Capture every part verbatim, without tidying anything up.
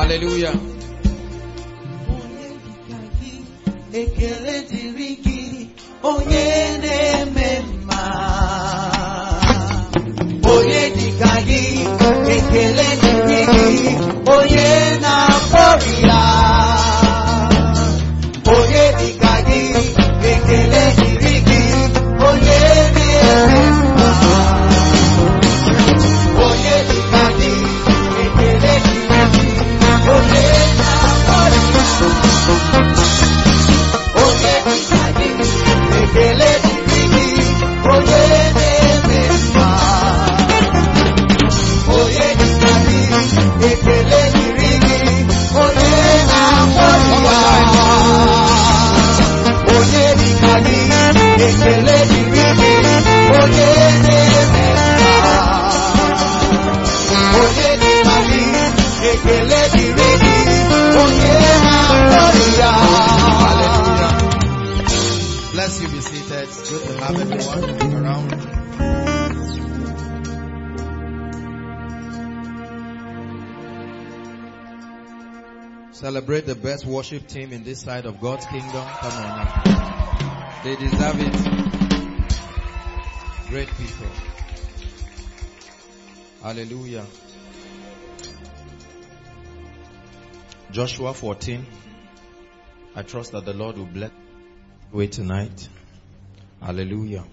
Hallelujah. Bless you, be seated. It's good to have everyone around. Celebrate the best worship team in this side of God's kingdom. Come on now. They deserve it. Great people. Hallelujah. Joshua fourteen. I trust that the Lord will bless you tonight. Hallelujah.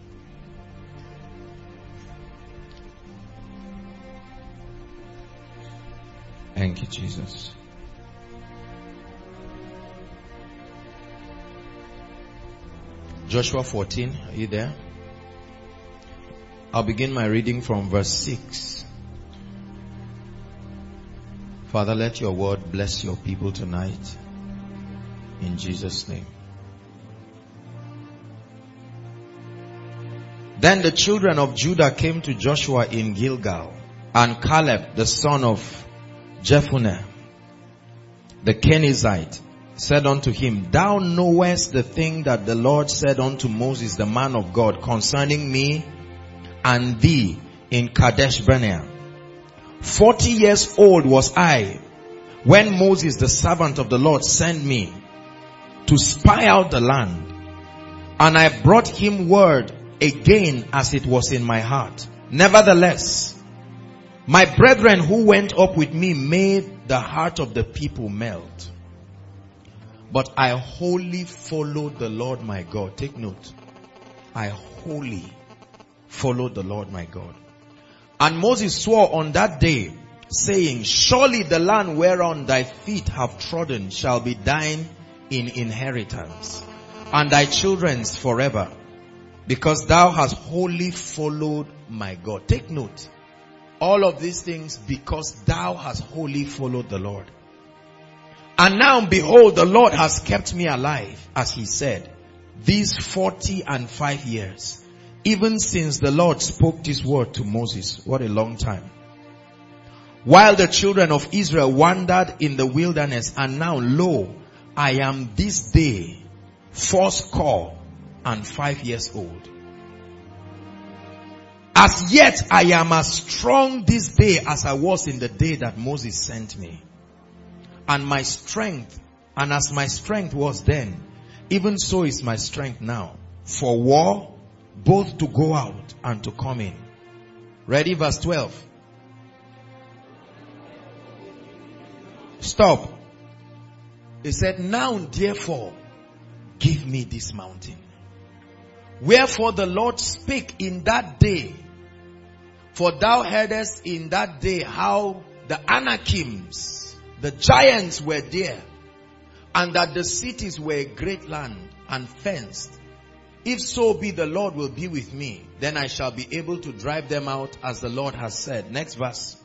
Thank you, Jesus. Joshua fourteen, are you there? I'll begin my reading from verse six. Father, let your word bless your people tonight. In Jesus' name. Then the children of Judah came to Joshua in Gilgal, and Caleb, the son of Jephunneh, the Kenizzite, said unto him, Thou knowest the thing that the Lord said unto Moses, the man of God, concerning me and thee in Kadesh Barnea. Forty years old was I when Moses, the servant of the Lord, sent me to spy out the land. And I brought him word again as it was in my heart. Nevertheless, my brethren who went up with me made the heart of the people melt. But I wholly followed the Lord my God. Take note. I wholly followed the Lord my God. And Moses swore on that day, saying, Surely the land whereon thy feet have trodden shall be thine in inheritance, and thy children's forever, because thou hast wholly followed my God. Take note. All of these things because thou hast wholly followed the Lord. And now behold, the Lord has kept me alive, as he said, these forty and five years, even since the Lord spoke this word to Moses. What a long time. While the children of Israel wandered in the wilderness, and now lo, I am this day fourscore and five years old. As yet I am as strong this day as I was in the day that Moses sent me. And my strength, and as my strength was then, even so is my strength now, for war, both to go out and to come in. Ready? Verse twelve. Stop. He said, Now therefore, give me this mountain. Wherefore the Lord spake in that day, for thou heardest in that day how the Anakims, the giants, were there, and that the cities were a great land and fenced. If so be the Lord will be with me, then I shall be able to drive them out as the Lord has said. Next verse.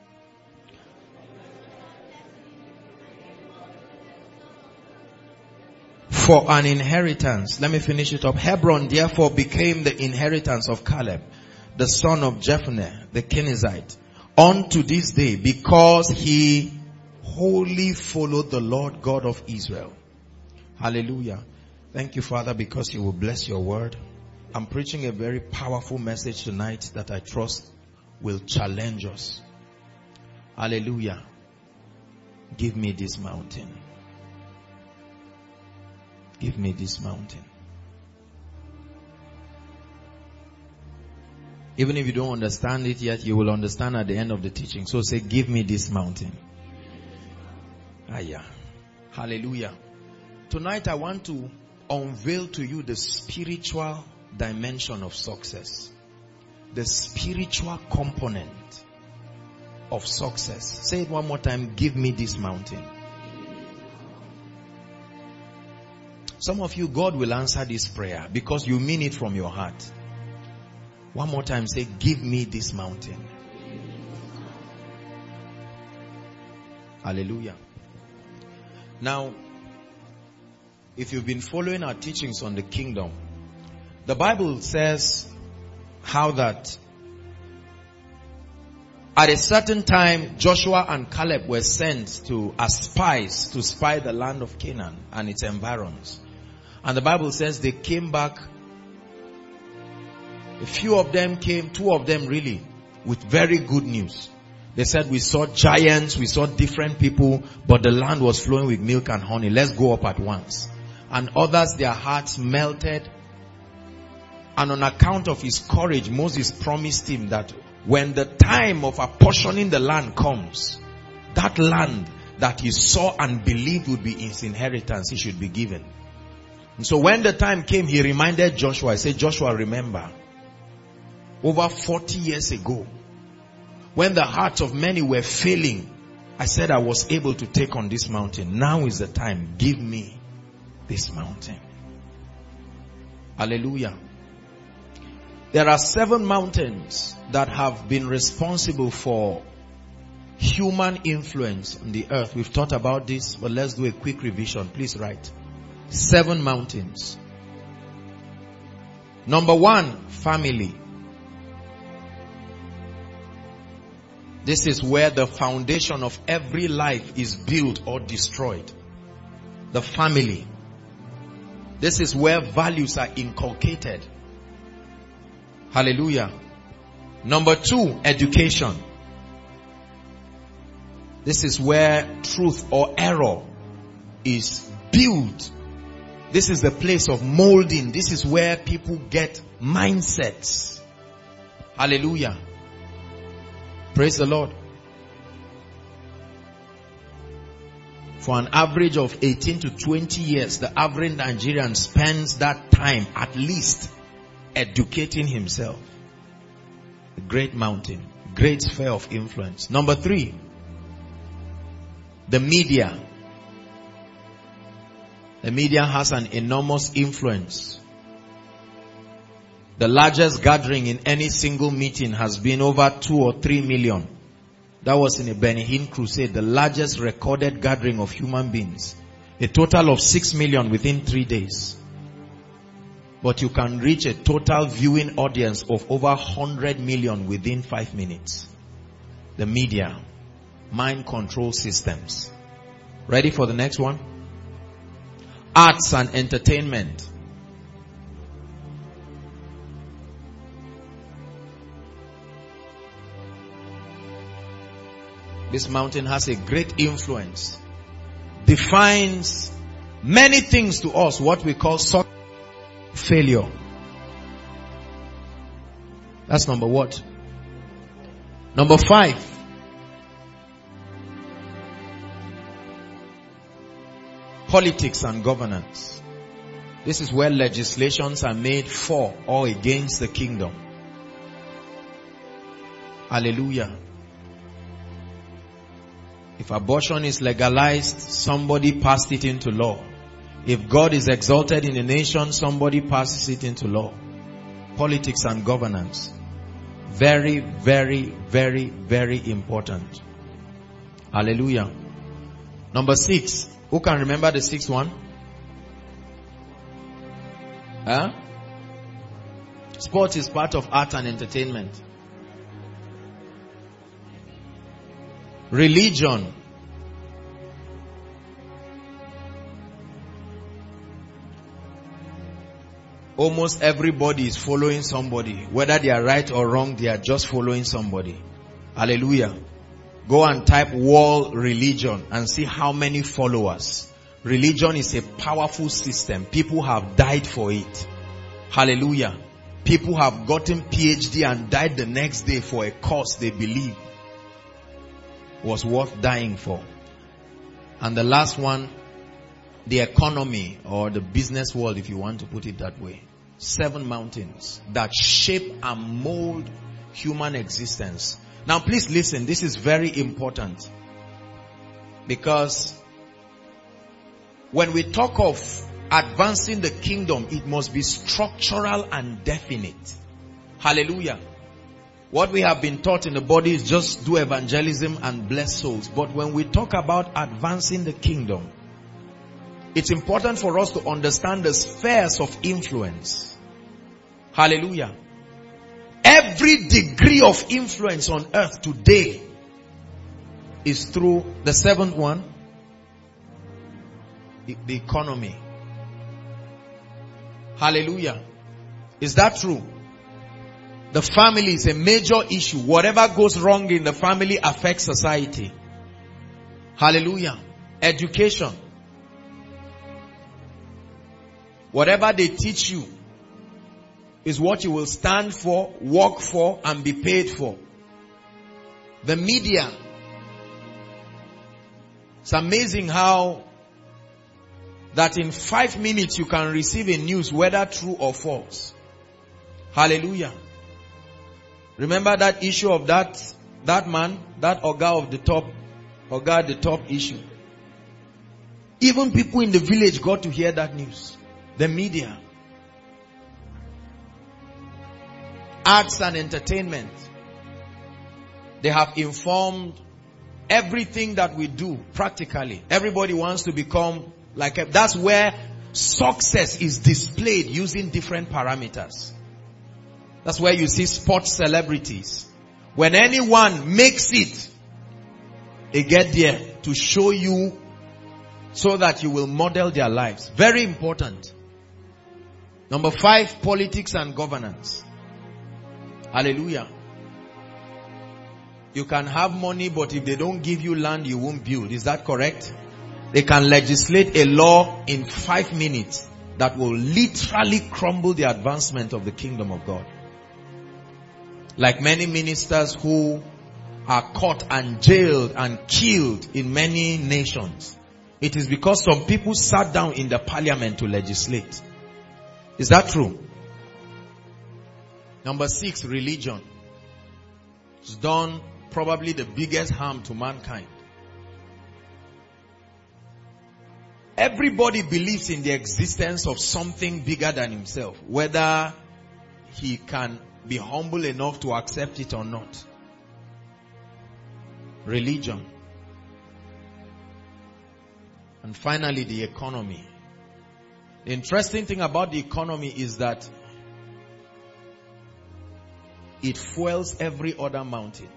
For an inheritance. Let me finish it up. Hebron therefore became the inheritance of Caleb, the son of Jephunneh, the Kenizzite, unto this day, because he wholly followed the Lord God of Israel. Hallelujah. Thank you, Father, because you will bless your word. I'm preaching a very powerful message tonight that I trust will challenge us. Hallelujah. give me this mountain. Give me this mountain. Even if you don't understand it yet, you will understand at the end of the teaching. So say, give me this mountain. Ah, yeah. Hallelujah. Tonight I want to unveil to you the spiritual dimension of success. The spiritual component of success. Say it one more time. Give me this mountain. Some of you, God will answer this prayer because you mean it from your heart. One more time, say, give me this mountain. Hallelujah. Now, if you've been following our teachings on the kingdom, the Bible says how that at a certain time, Joshua and Caleb were sent to as spies to spy the land of Canaan and its environs. And the Bible says they came back. A few of them came, two of them really, with very good news. They said, we saw giants, we saw different people, but the land was flowing with milk and honey. Let's go up at once. And others, their hearts melted. And on account of his courage, Moses promised him that when the time of apportioning the land comes, that land that he saw and believed would be his inheritance, he should be given. And so when the time came, he reminded Joshua, he said, Joshua, remember, over forty years ago, when the hearts of many were failing, I said I was able to take on this mountain. Now is the time. Give me this mountain. Hallelujah. There are seven mountains that have been responsible for human influence on the earth. We've thought about this, but let's do a quick revision. Please write. Seven mountains. Number one, family. This is where the foundation of every life is built or destroyed. The family. This is where values are inculcated. Hallelujah. Number two, education. This is where truth or error is built. This is the place of molding. This is where people get mindsets. Hallelujah. Praise the Lord. For an average of eighteen to twenty years, the average Nigerian spends that time at least educating himself. A great mountain, great sphere of influence. Number three, the media. The media has an enormous influence. The largest gathering in any single meeting has been over two or three million. That was in a Benny Hinn crusade, the largest recorded gathering of human beings. A total of six million within three days. But you can reach a total viewing audience of over one hundred million within five minutes. The media, mind control systems. Ready for the next one? Arts and entertainment. This mountain has a great influence. Defines many things to us, what we call success, failure. That's number what? Number five. Politics and governance. This is where legislations are made for or against the kingdom. Hallelujah. If abortion is legalized, somebody passed it into law. If God is exalted in a nation, somebody passes it into law. Politics and governance. Very, very, very, very important. Hallelujah. Number six. Who can remember the sixth one? Huh? Sport is part of art and entertainment. Religion. Almost everybody is following somebody. Whether they are right or wrong, they are just following somebody. Hallelujah. Go and type world religion and see how many followers. Religion is a powerful system. People have died for it. Hallelujah. People have gotten P H D and died the next day for a cause they believe was worth dying for. And the last one, the economy or the business world, if you want to put it that way. Seven mountains that shape and mold human existence. Now please listen, this is very important. Because when we talk of advancing the kingdom, it must be structural and definite. Hallelujah. What we have been taught in the body is just do evangelism and bless souls. But when we talk about advancing the kingdom, it's important for us to understand the spheres of influence. Hallelujah. Every degree of influence on earth today is through the seventh one, the, the economy. Hallelujah. Is that true? The family is a major issue. Whatever goes wrong in the family affects society. Hallelujah. Education. Whatever they teach you is what you will stand for, work for, and be paid for. The media. It's amazing how that in five minutes you can receive a news, whether true or false. Hallelujah. Remember that issue of that, that man, that Oga of the top, Oga at the top issue. Even people in the village got to hear that news. The media. Arts and entertainment. They have informed everything that we do practically. Everybody wants to become like a, that's where success is displayed using different parameters. That's where you see sports celebrities. When anyone makes it, they get there to show you so that you will model their lives. Very important. Number five, politics and governance. Hallelujah. You can have money, but if they don't give you land, you won't build. Is that correct? They can legislate a law in five minutes that will literally crumble the advancement of the kingdom of God. Like many ministers who are caught and jailed and killed in many nations. It is because some people sat down in the parliament to legislate. Is that true? Number six, religion. It's done probably the biggest harm to mankind. Everybody believes in the existence of something bigger than himself, whether he can be humble enough to accept it or not. Religion. And finally, the economy. The interesting thing about the economy is that it fuels every other mountain.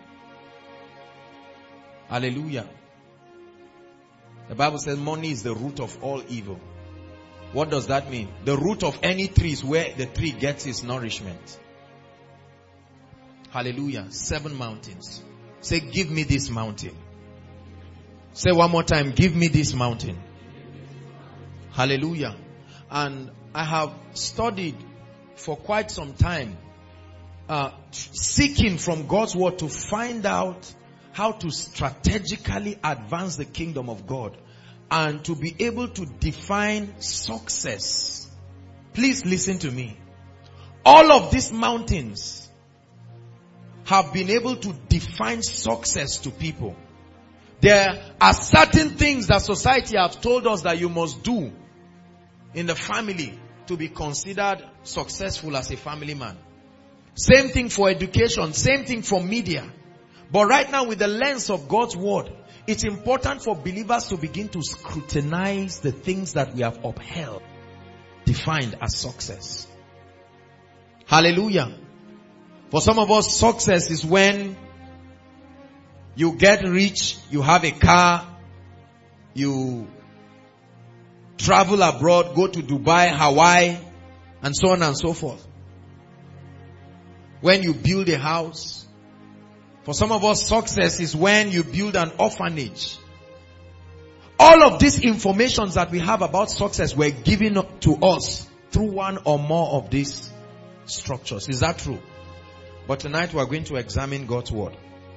Hallelujah. The Bible says money is the root of all evil. What does that mean? The root of any tree is where the tree gets its nourishment. Hallelujah. Seven mountains. Say, give me this mountain. Say one more time, give me this mountain. Hallelujah. And I have studied for quite some time, uh, seeking from God's word to find out how to strategically advance the kingdom of God and to be able to define success. Please listen to me. All of these mountains have been able to define success to people. There are certain things that society has told us that you must do in the family to be considered successful as a family man. Same thing for education, same thing for media. But right now, with the lens of God's word, it's important for believers to begin to scrutinize the things that we have upheld, defined as success. Hallelujah. For some of us, success is when you get rich, you have a car, you travel abroad, go to Dubai, Hawaii, and so on and so forth. When you build a house, For some of us, success is when you build an orphanage. All of these informations that we have about success were given to us through one or more of these structures. Is that true? But tonight we are going to examine God's word.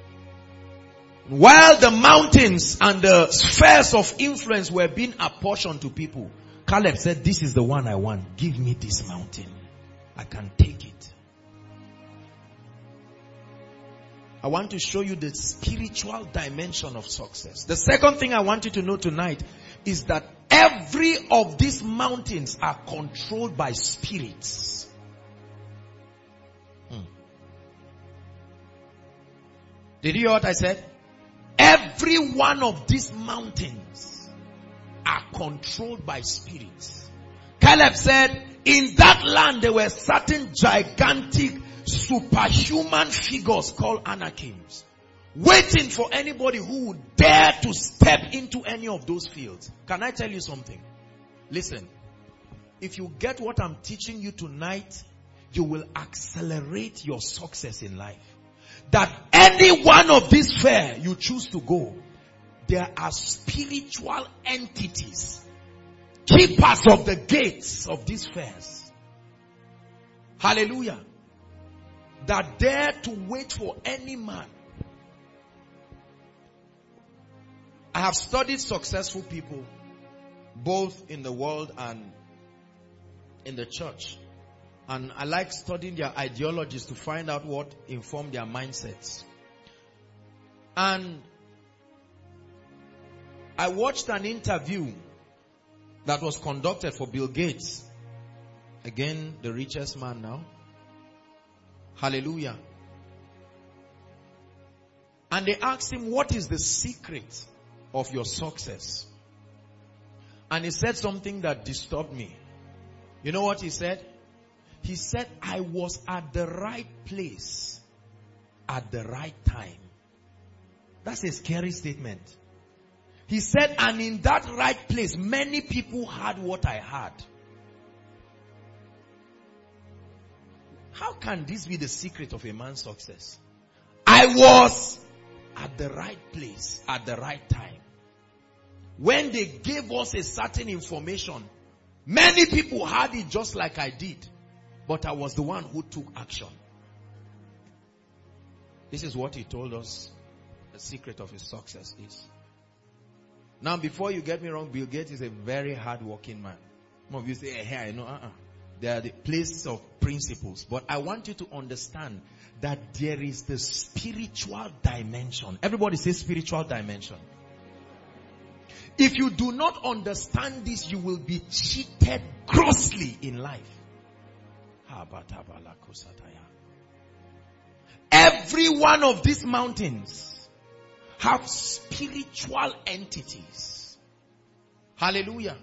While the mountains and the spheres of influence were being apportioned to people, Caleb said, this is the one I want. Give me this mountain. I can take it. I want to show you the spiritual dimension of success. The second thing I want you to know tonight is that every of these mountains are controlled by spirits. Hmm. Did you hear what I said? Every one of these mountains are controlled by spirits. Caleb said, in that land there were certain gigantic superhuman figures called Anakims, waiting for anybody who would dare to step into any of those fields. Can I tell you something? Listen, if you get what I'm teaching you tonight, you will accelerate your success in life. That any one of these fair you choose to go, there are spiritual entities, keepers of the gates of these fairs. Hallelujah. That dare to wait for any man. I have studied successful people, both in the world and in the church. And I like studying their ideologies to find out what informed their mindsets. And I watched an interview that was conducted for Bill Gates. Again, the richest man now. Hallelujah. And they asked him, what is the secret of your success? And he said something that disturbed me. You know what he said? He said, I was at the right place at the right time. That's a scary statement. He said, and in that right place, many people had what I had. How can this be the secret of a man's success? I was at the right place at the right time. When they gave us a certain information, many people had it just like I did. But I was the one who took action. This is what he told us the secret of his success is. Now, before you get me wrong, Bill Gates is a very hard-working man. Some of you say, hey, hey, no, uh-uh. They are the place of principles. But I want you to understand that there is the spiritual dimension. Everybody say spiritual dimension. If you do not understand this, you will be cheated grossly in life. Every one of these mountains have spiritual entities. Hallelujah.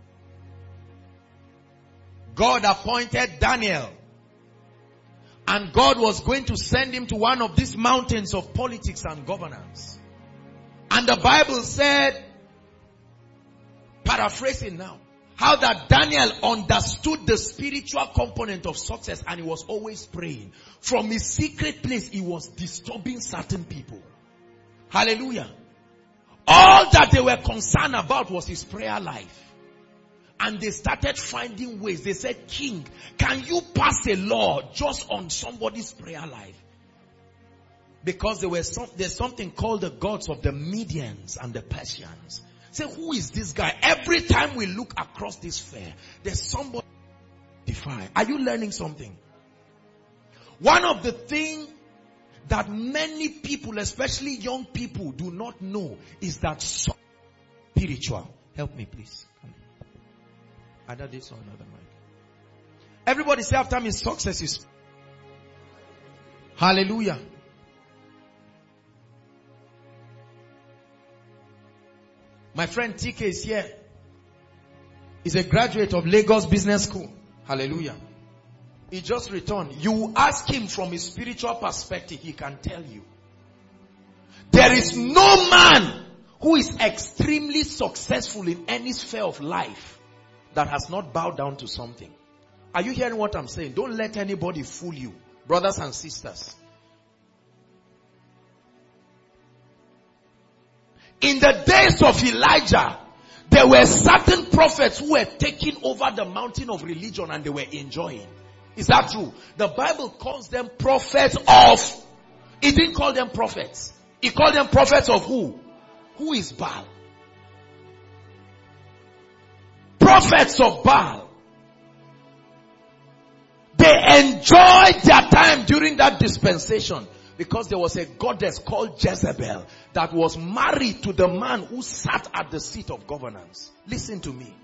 God appointed Daniel, and God was going to send him to one of these mountains of politics and governance. And the Bible said, paraphrasing now, how that Daniel understood the spiritual component of success, and he was always praying. From his secret place, he was disturbing certain people. Hallelujah. All that they were concerned about was his prayer life. And they started finding ways. They said, King, can you pass a law just on somebody's prayer life? Because there were some, there's something called the gods of the Medians and the Persians. Say, who is this guy? Every time we look across this fair, there's somebody defy. Are you learning something? One of the things that many people, especially young people, do not know is that spiritual. Help me, please. Either this or another mic. Everybody say after me, success is. Hallelujah. My friend T K is here. He's a graduate of Lagos Business School. Hallelujah. He just returned. You ask him from his spiritual perspective, he can tell you. There is no man who is extremely successful in any sphere of life that has not bowed down to something. Are you hearing what I'm saying? Don't let anybody fool you, brothers and sisters. In the days of Elijah, there were certain prophets who were taking over the mountain of religion and they were enjoying. Is that true? The Bible calls them prophets of, it didn't call them prophets. It called them prophets of who? Who is Baal? Prophets of Baal. They enjoyed their time during that dispensation because there was a goddess called Jezebel that was married to the man who sat at the seat of governance. Listen to me.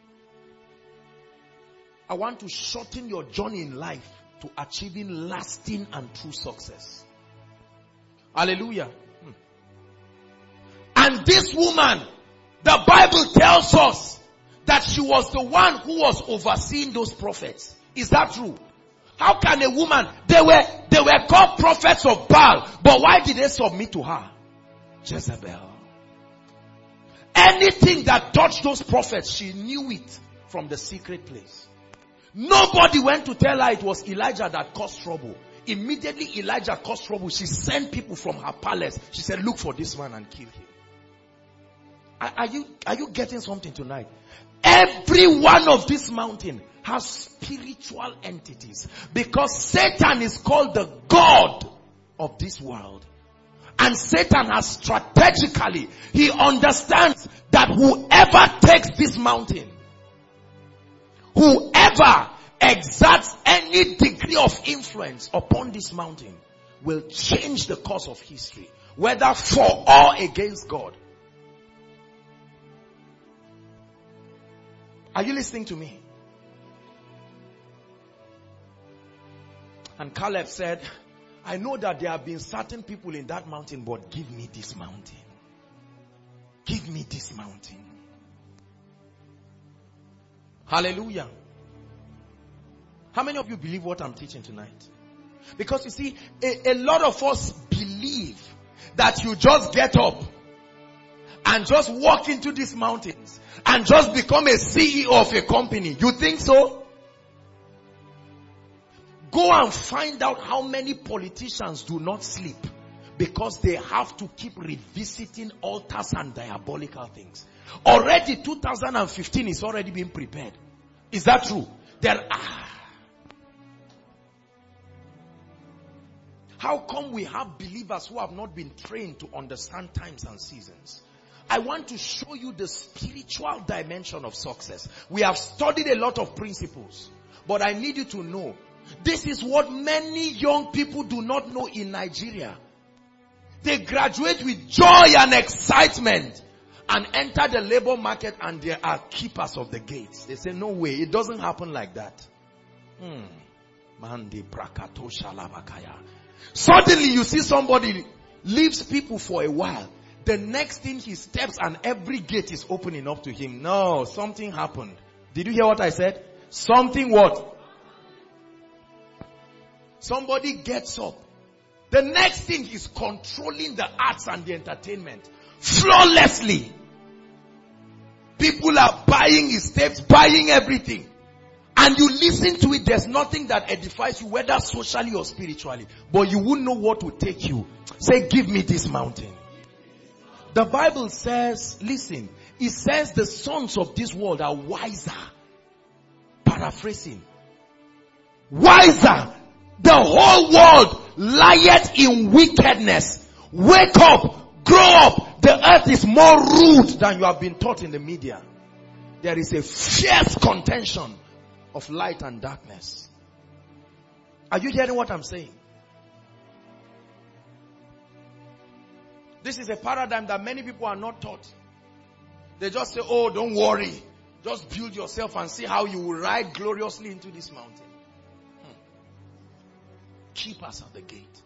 I want to shorten your journey in life to achieving lasting and true success. Hallelujah. Hmm. And this woman, the Bible tells us that she was the one who was overseeing those prophets. Is that true? How can a woman, they were, they were called prophets of Baal, but why did they submit to her? Jezebel. Anything that touched those prophets, she knew it from the secret place. Nobody went to tell her it was Elijah that caused trouble. Immediately Elijah caused trouble. She sent people from her palace. She said, look for this man and kill him. Are, are you, are you getting something tonight? Every one of this mountain has spiritual entities. Because Satan is called the God of this world. And Satan has strategically, he understands that whoever takes this mountain, whoever exerts any degree of influence upon this mountain will change the course of history, whether for or against God. Are you listening to me? And Caleb said, I know that there have been certain people in that mountain, but give me this mountain. Give me this mountain. Hallelujah. How many of you believe what I'm teaching tonight? Because you see, a, a lot of us believe that you just get up and just walk into these mountains and just become a C E O of a company. You think so? Go and find out how many politicians do not sleep because they have to keep revisiting altars and diabolical things. Already two thousand fifteen is already being prepared. Is that true? There are. How come we have believers who have not been trained to understand times and seasons? I want to show you the spiritual dimension of success. We have studied a lot of principles, but I need you to know this is what many young people do not know in Nigeria. They graduate with joy and excitement and enter the labor market and they are keepers of the gates. They say, no way, it doesn't happen like that. Hmm. Suddenly you see somebody leaves people for a while. The next thing he steps and every gate is opening up to him. No, something happened. Did you hear what I said? Something what? Somebody gets up. The next thing he's controlling the arts and the entertainment flawlessly. People are buying his tapes, buying everything. And you listen to it, there's nothing that edifies you, whether socially or spiritually. But you won't know what will take you. Say, give me this mountain. The Bible says, listen, it says the sons of this world are wiser. Paraphrasing. Wiser. The whole world lieth in wickedness. Wake up. Grow up. The earth is more rude than you have been taught in the media. There is a fierce contention of light and darkness. Are you hearing what I'm saying? This is a paradigm that many people are not taught. They just say, oh, don't worry. Just build yourself and see how you will ride gloriously into this mountain. Hmm. Keep us at the gate.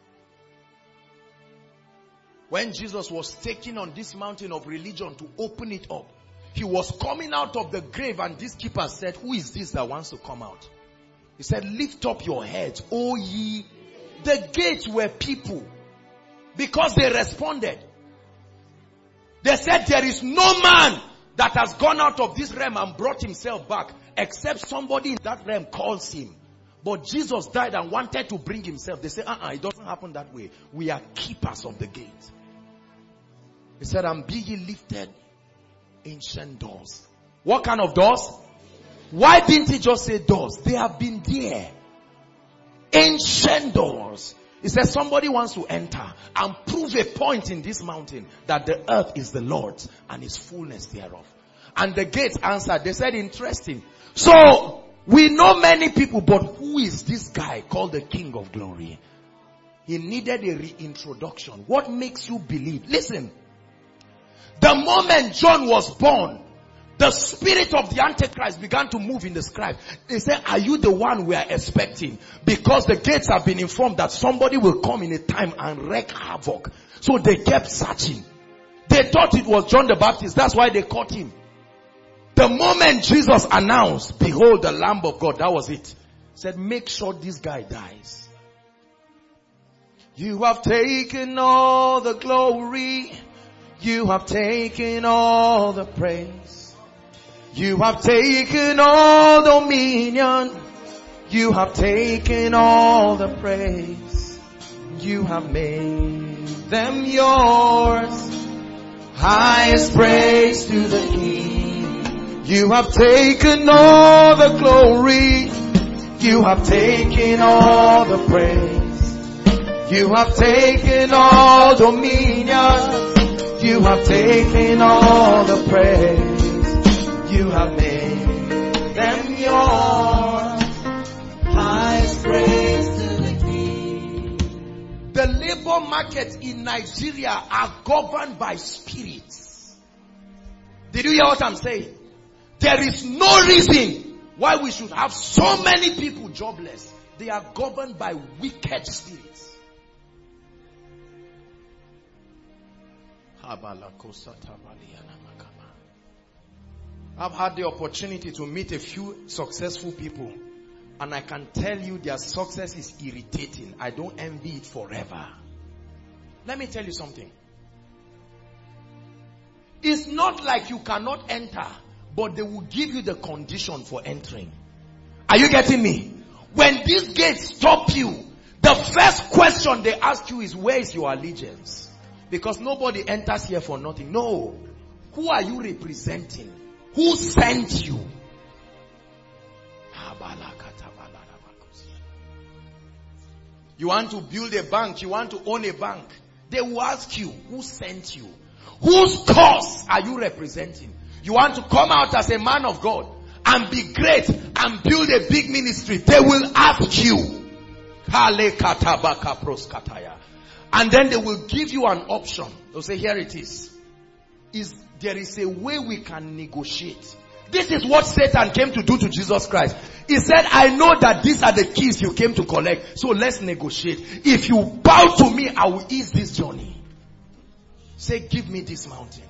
When Jesus was taken on this mountain of religion to open it up, he was coming out of the grave and this keeper said, who is this that wants to come out? He said, lift up your heads, O ye. The gates were people. Because they responded. They said, there is no man that has gone out of this realm and brought himself back except somebody in that realm calls him. But Jesus died and wanted to bring himself. They say, uh-uh, it doesn't happen that way. We are keepers of the gate. He said, and be ye lifted ancient doors. What kind of doors? Why didn't he just say doors? They have been there. Ancient doors. He says somebody wants to enter and prove a point in this mountain that the earth is the Lord's and his fullness thereof. And the gates answered. They said, interesting. So, we know many people, but who is this guy called the King of Glory? He needed a reintroduction. What makes you believe? Listen. The moment John was born, the spirit of the Antichrist began to move in the scribe. They said, are you the one we are expecting? Because the gates have been informed that somebody will come in a time and wreak havoc. So they kept searching. They thought it was John the Baptist. That's why they caught him. The moment Jesus announced, behold the Lamb of God, that was it. Said, make sure this guy dies. You have taken all the glory. You have taken all the praise. You have taken all dominion. You have taken all the praise. You have made them yours. Highest praise to the King. You have taken all the glory. You have taken all the praise. You have taken all dominion. You have taken all the praise. You have made them yours. Highest praise to the King. The labor market in Nigeria are governed by spirits. Did you hear what I'm saying? There is no reason why we should have so many people jobless. They are governed by wicked spirits. I've had the opportunity to meet a few successful people, and I can tell you their success is irritating. I don't envy it forever. Let me tell you something. It's not like you cannot enter, but they will give you the condition for entering. Are you getting me? When these gates stop you, the first question they ask you is, where is your allegiance? Because nobody enters here for nothing. No. Who are you representing? Who sent you? You want to build a bank, you want to own a bank. They will ask you, who sent you? Whose cause are you representing? You want to come out as a man of God and be great and build a big ministry. They will ask you. And then they will give you an option. They'll say, here it is. Is there is a way we can negotiate. This is what Satan came to do to Jesus Christ. He said, I know that these are the keys you came to collect. So let's negotiate. If you bow to me, I will ease this journey. Say, give me this mountain.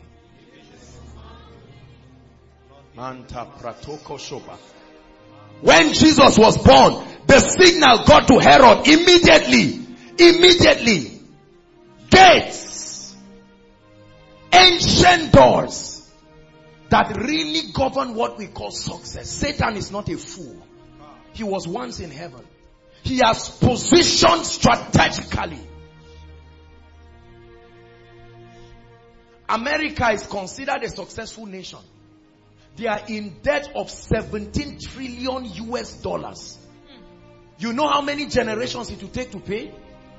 When Jesus was born, the signal got to Herod immediately. Immediately. Gates, ancient doors that really govern what we call success. Satan is not a fool. He was once in heaven. He has positioned strategically. America is considered a successful nation. They are in debt of seventeen trillion U S dollars. You know how many generations it will take to pay?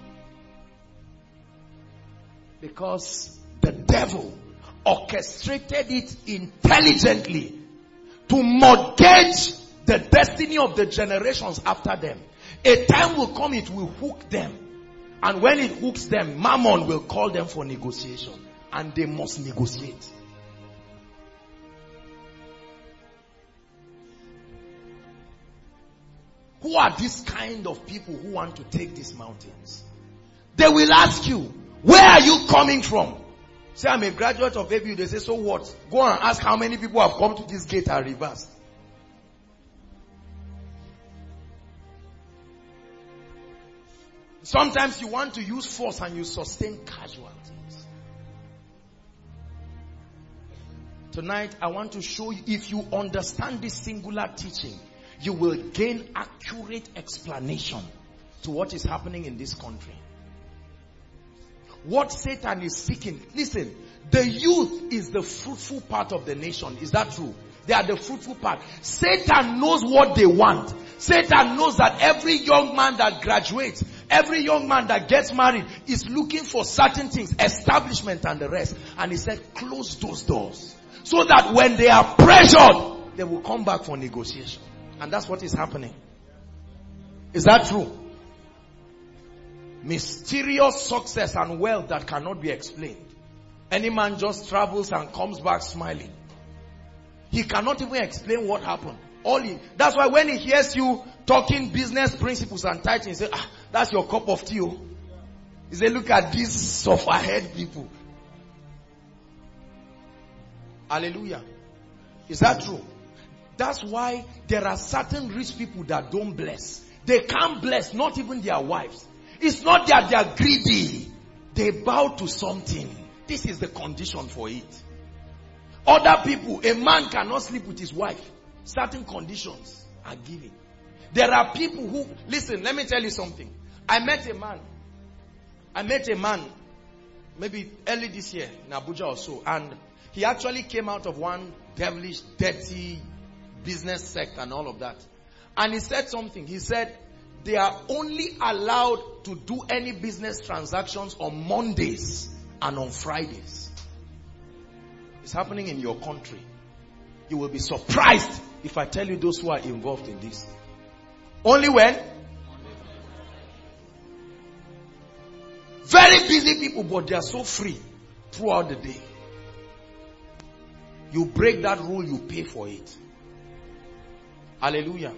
Because the devil orchestrated it intelligently to mortgage the destiny of the generations after them. A time will come, it will hook them. And when it hooks them, Mammon will call them for negotiation. And they must negotiate. Who are these kind of people who want to take these mountains? They will ask you, where are you coming from? Say, I'm a graduate of A B U. They say, so what? Go and ask how many people have come to this gate and reversed. Sometimes you want to use force and you sustain casualties. Tonight, I want to show you, if you understand this singular teaching, you will gain accurate explanation to what is happening in this country. What Satan is seeking. Listen, The youth is the fruitful part of the nation. Is that true? They are the fruitful part. Satan knows what they want. Satan knows that every young man that graduates, every young man that gets married is looking for certain things, establishment and the rest. And he said, close those doors. So that when they are pressured, they will come back for negotiation. And that's what is happening. Is that true? Mysterious success and wealth that cannot be explained. Any man just travels and comes back smiling. He cannot even explain what happened. All he, that's why when he hears you talking business principles and titles, he says, ah, that's your cup of tea. He says, look at these suffer-head people. Hallelujah. Is that true? That's why there are certain rich people that don't bless. They can't bless, not even their wives. It's not that they are greedy. They bow to something. This is the condition for it. Other people, a man cannot sleep with his wife. Certain conditions are given. There are people who, listen, let me tell you something. I met a man. I met a man maybe early this year in Abuja or so. And he actually came out of one devilish, dirty business sect and all of that. And he said something. He said, they are only allowed to do any business transactions on Mondays and on Fridays. It's happening in your country. You will be surprised if I tell you those who are involved in this. Only when? Very busy people, but they are so free throughout the day. You break that rule, you pay for it. Hallelujah.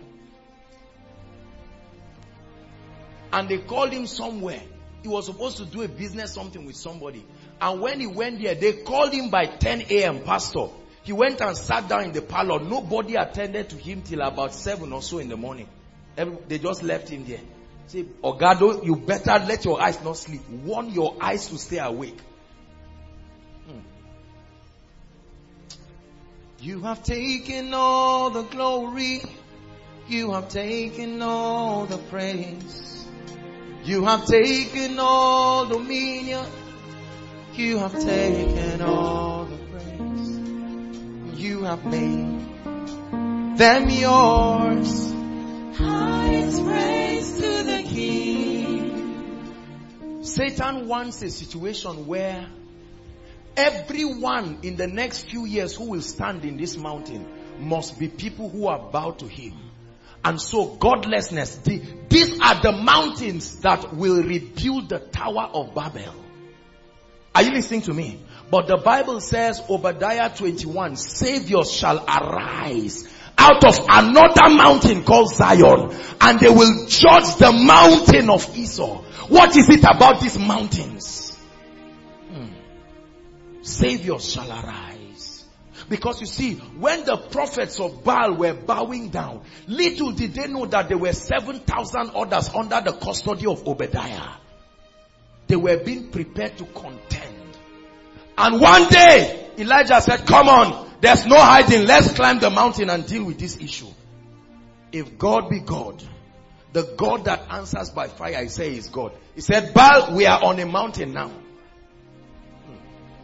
And they called him somewhere. He was supposed to do a business something with somebody. And when he went there, they called him by ten a.m. Pastor. He went and sat down in the parlor. Nobody attended to him till about seven or so in the morning. Every, they just left him there. Say, Ogado, you better let your eyes not sleep. Want your eyes to stay awake. Hmm. You have taken all the glory. You have taken all the praise. You have taken all dominion. You have taken all the praise. You have made them yours. Highest praise to the King. Satan wants a situation where everyone in the next few years who will stand in this mountain must be people who are bowed to him. And so godlessness, the, these are the mountains that will rebuild the Tower of Babel. Are you listening to me? But the Bible says, Obadiah twenty-one, saviors shall arise out of another mountain called Zion, and they will judge the mountain of Esau. What is it about these mountains? Hmm. Saviors shall arise. Because you see, when the prophets of Baal were bowing down, little did they know that there were seven thousand others under the custody of Obadiah. They were being prepared to contend. And one day, Elijah said, come on, there's no hiding. Let's climb the mountain and deal with this issue. If God be God, the God that answers by fire, I say is God. He said, Baal, we are on a mountain now. Hmm.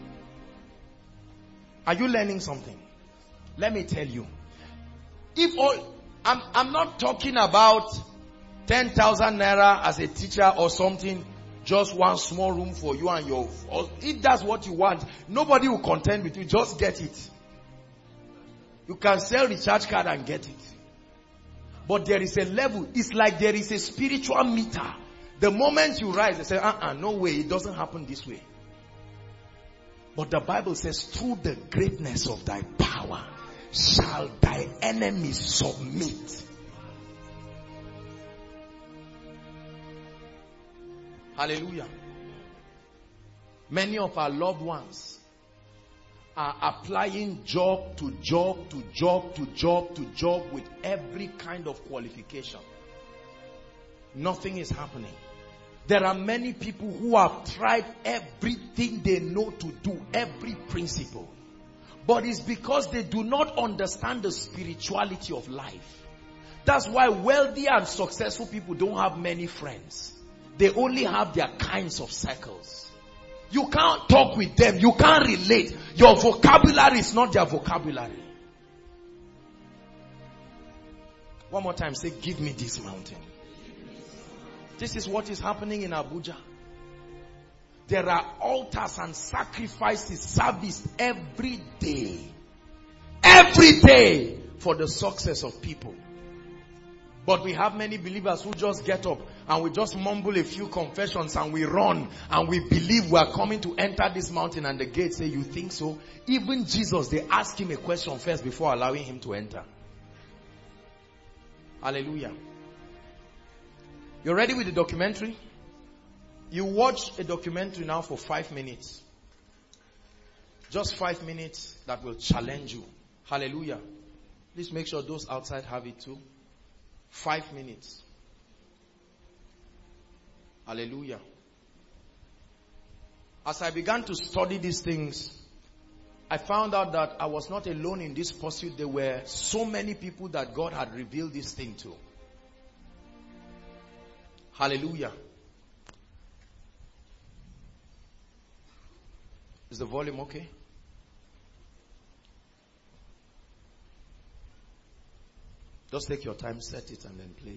Are you learning something? Let me tell you. If all, I'm, I'm not talking about ten thousand naira as a teacher or something. Just one small room for you and your... If that's what you want, nobody will contend with you. Just get it. You can sell the recharge card and get it. But there is a level. It's like there is a spiritual meter. The moment you rise, they say, uh-uh, no way. It doesn't happen this way. But the Bible says, through the greatness of thy power shall thy enemies submit. Hallelujah. Many of our loved ones are applying job to job to job to job to job with every kind of qualification. Nothing is happening. There are many people who have tried everything they know to do, every principle. But it's because they do not understand the spirituality of life. That's why wealthy and successful people don't have many friends. They only have their kinds of circles. You can't talk with them. You can't relate. Your vocabulary is not their vocabulary. One more time, say, give me this mountain. This is what is happening in Abuja. There are altars and sacrifices serviced every day. Every day for the success of people. But we have many believers who just get up and we just mumble a few confessions and we run and we believe we are coming to enter this mountain, and the gates say, you think so? Even Jesus, they ask him a question first before allowing him to enter. Hallelujah. You're ready with the documentary? You watch a documentary now for five minutes. Just five minutes that will challenge you. Hallelujah. Please make sure those outside have it too. Five minutes. Hallelujah. As I began to study these things, I found out that I was not alone in this pursuit. There were so many people that God had revealed this thing to. Hallelujah. Is the volume okay? Just take your time, set it, and then play.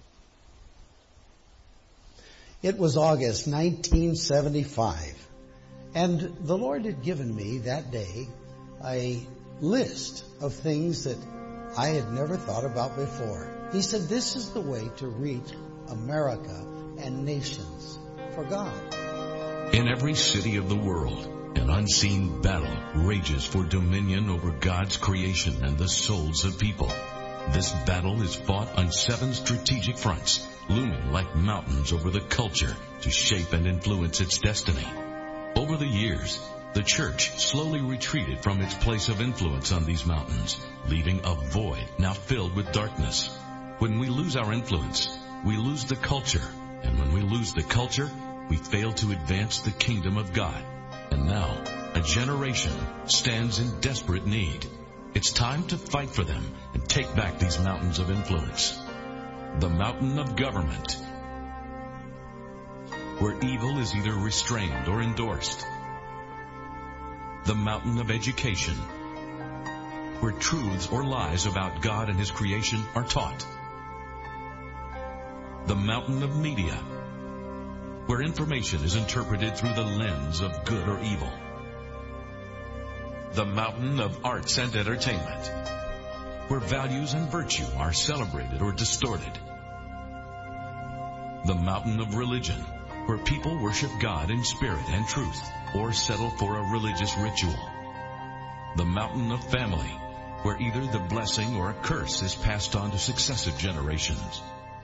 It was August nineteen seventy-five, and the Lord had given me that day a list of things that I had never thought about before. He said, this is the way to reach America and nations for God. In every city of the world, an unseen battle rages for dominion over God's creation and the souls of people. This battle is fought on seven strategic fronts, looming like mountains over the culture to shape and influence its destiny. Over the years, the church slowly retreated from its place of influence on these mountains, leaving a void now filled with darkness. When we lose our influence, we lose the culture. And when we lose the culture, we fail to advance the kingdom of God. And now, a generation stands in desperate need. It's time to fight for them and take back these mountains of influence. The mountain of government, where evil is either restrained or endorsed. The mountain of education, where truths or lies about God and His creation are taught. The mountain of media, where information is interpreted through the lens of good or evil. The mountain of arts and entertainment, where values and virtue are celebrated or distorted. The mountain of religion, where people worship God in spirit and truth, or settle for a religious ritual. The mountain of family, where either the blessing or a curse is passed on to successive generations.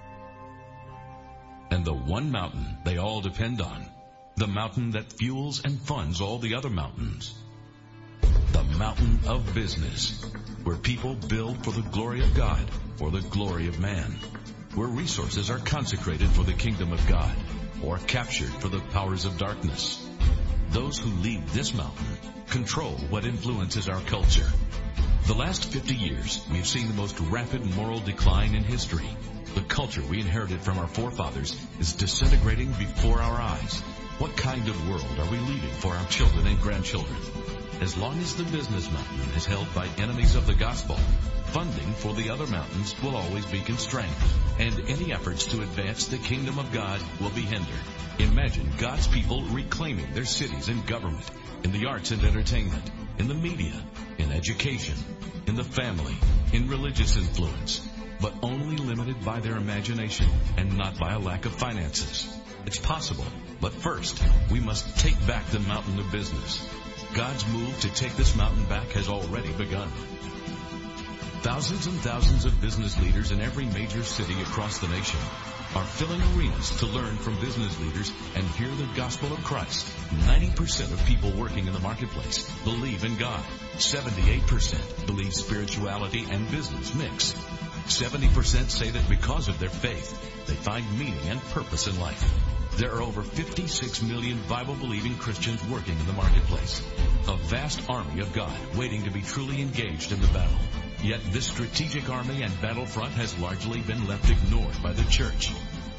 And the one mountain they all depend on, the mountain that fuels and funds all the other mountains. The mountain of business, where people build for the glory of God, for the glory of man, where resources are consecrated for the kingdom of God, or captured for the powers of darkness. Those who lead this mountain control what influences our culture. The last fifty years, we've seen the most rapid moral decline in history. The culture we inherited from our forefathers is disintegrating before our eyes. What kind of world are we leaving for our children and grandchildren? As long as the business mountain is held by enemies of the gospel, funding for the other mountains will always be constrained, and any efforts to advance the kingdom of God will be hindered. Imagine God's people reclaiming their cities and government, in the arts and entertainment, in the media, in education, in the family, in religious influence, but only limited by their imagination and not by a lack of finances. It's possible, but first, we must take back the mountain of business. God's move to take this mountain back has already begun. Thousands and thousands of business leaders in every major city across the nation are filling arenas to learn from business leaders and hear the gospel of Christ. ninety percent of people working in the marketplace believe in God. seventy-eight percent believe spirituality and business mix. seventy percent say that because of their faith, they find meaning and purpose in life. There are over fifty-six million Bible-believing Christians working in the marketplace. A vast army of God waiting to be truly engaged in the battle. Yet this strategic army and battlefront has largely been left ignored by the church.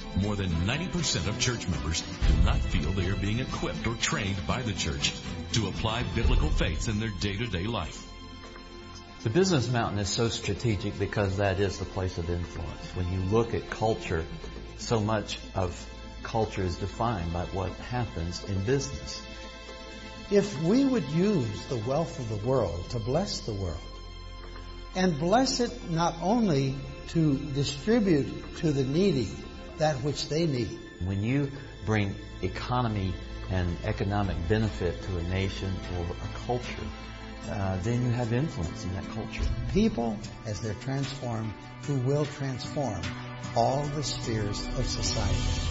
More than ninety percent of church members do not feel they are being equipped or trained by the church to apply biblical faith in their day-to-day life. The Business Mountain is so strategic because that is the place of influence. When you look at culture, so much of culture is defined by what happens in business. If we would use the wealth of the world to bless the world, and bless it not only to distribute to the needy that which they need. When you bring economy and economic benefit to a nation or a culture, uh, then you have influence in that culture. People, as they're transformed, who will transform all the spheres of society.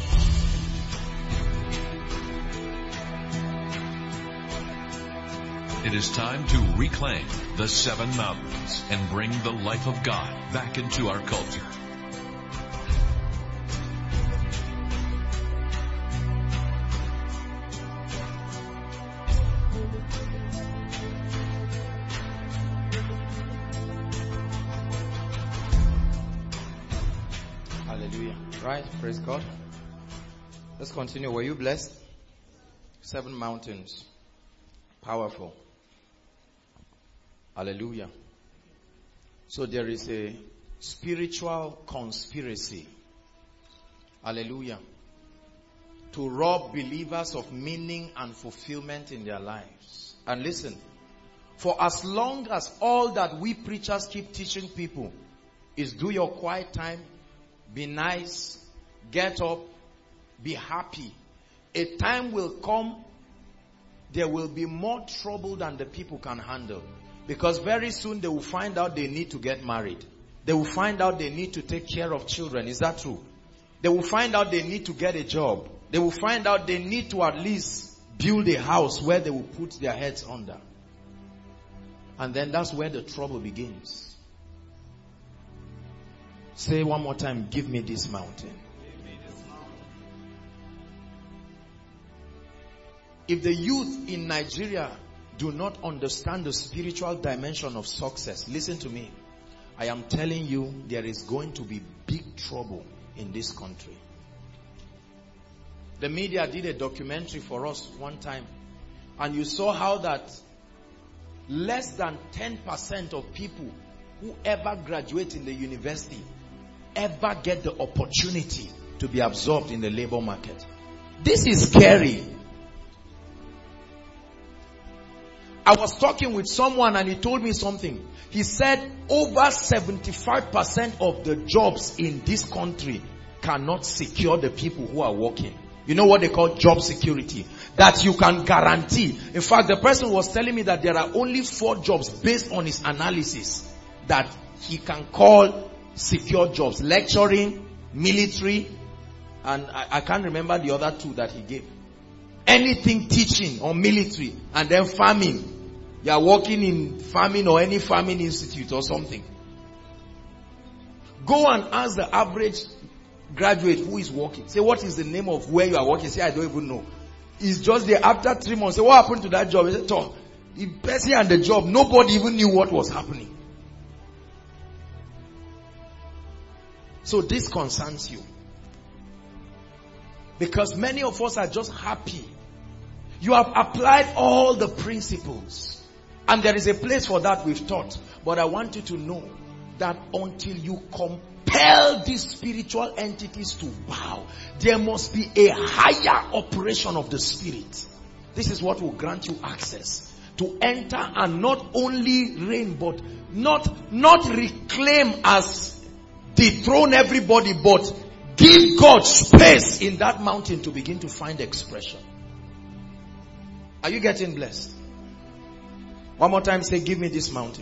It is time to reclaim the seven mountains and bring the life of God back into our culture. Hallelujah. Right, praise God. Let's continue. Were you blessed? Seven mountains. Powerful. Hallelujah. So there is a spiritual conspiracy. Hallelujah. To rob believers of meaning and fulfillment in their lives. And listen, for as long as all that we preachers keep teaching people is do your quiet time, be nice, get up, be happy, a time will come there will be more trouble than the people can handle. Because very soon they will find out they need to get married. They will find out they need to take care of children. Is that true? They will find out they need to get a job. They will find out they need to at least build a house where they will put their heads under. And then that's where the trouble begins. Say one more time, give me this mountain. If the youth in Nigeria do not understand the spiritual dimension of success, listen to me. I am telling you, there is going to be big trouble in this country. The media did a documentary for us one time, and you saw how that less than ten percent of people who ever graduate in the university ever get the opportunity to be absorbed in the labor market. This is scary. I was talking with someone and he told me something. He said over seventy-five percent of the jobs in this country cannot secure the people who are working. You know what they call job security? That you can guarantee. In fact, the person was telling me that there are only four jobs based on his analysis that he can call secure jobs. Lecturing, military, and I, I can't remember the other two that he gave. Anything teaching or military, and then farming. You are working in farming or any farming institute or something. Go and ask the average graduate who is working. Say, what is the name of where you are working? Say, I don't even know. It's just there after three months. Say, what happened to that job? He said, oh, the person and the job, nobody even knew what was happening. So this concerns you. Because many of us are just happy. You have applied all the principles. And there is a place for that we've taught. But I want you to know that until you compel these spiritual entities to bow, there must be a higher operation of the Spirit. This is what will grant you access to enter and not only reign, but not, not reclaim as dethrone everybody, but give God space in that mountain to begin to find expression. Are you getting blessed? One more time, say, give me this mountain.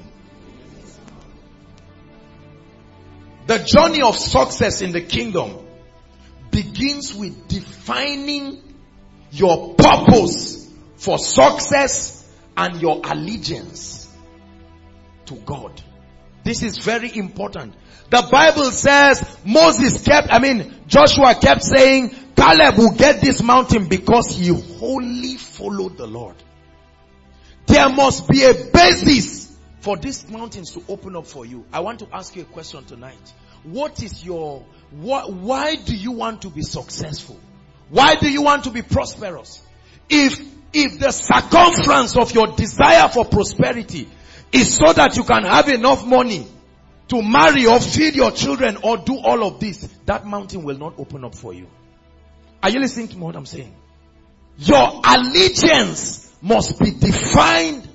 The journey of success in the kingdom begins with defining your purpose for success and your allegiance to God. This is very important. The Bible says Moses kept, I mean, Joshua kept saying, Caleb will get this mountain because he wholly followed the Lord. There must be a basis for these mountains to open up for you. I want to ask you a question tonight. What is your, what, why do you want to be successful? Why do you want to be prosperous? If, if the circumference of your desire for prosperity is so that you can have enough money to marry or feed your children or do all of this, that mountain will not open up for you. Are you listening to what I'm saying? Your allegiance must be defined.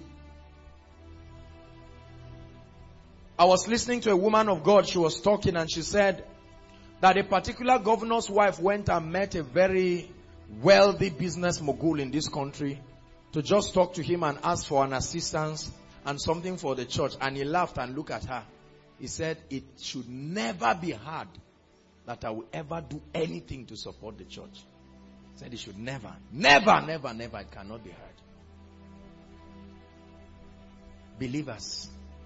I was listening to a woman of God. She was talking and she said that a particular governor's wife went and met a very wealthy business mogul in this country to just talk to him and ask for an assistance and something for the church. And he laughed and looked at her. He said, it should never be hard that I will ever do anything to support the church. He said it should never, never, never, never, it cannot be hard. Believers,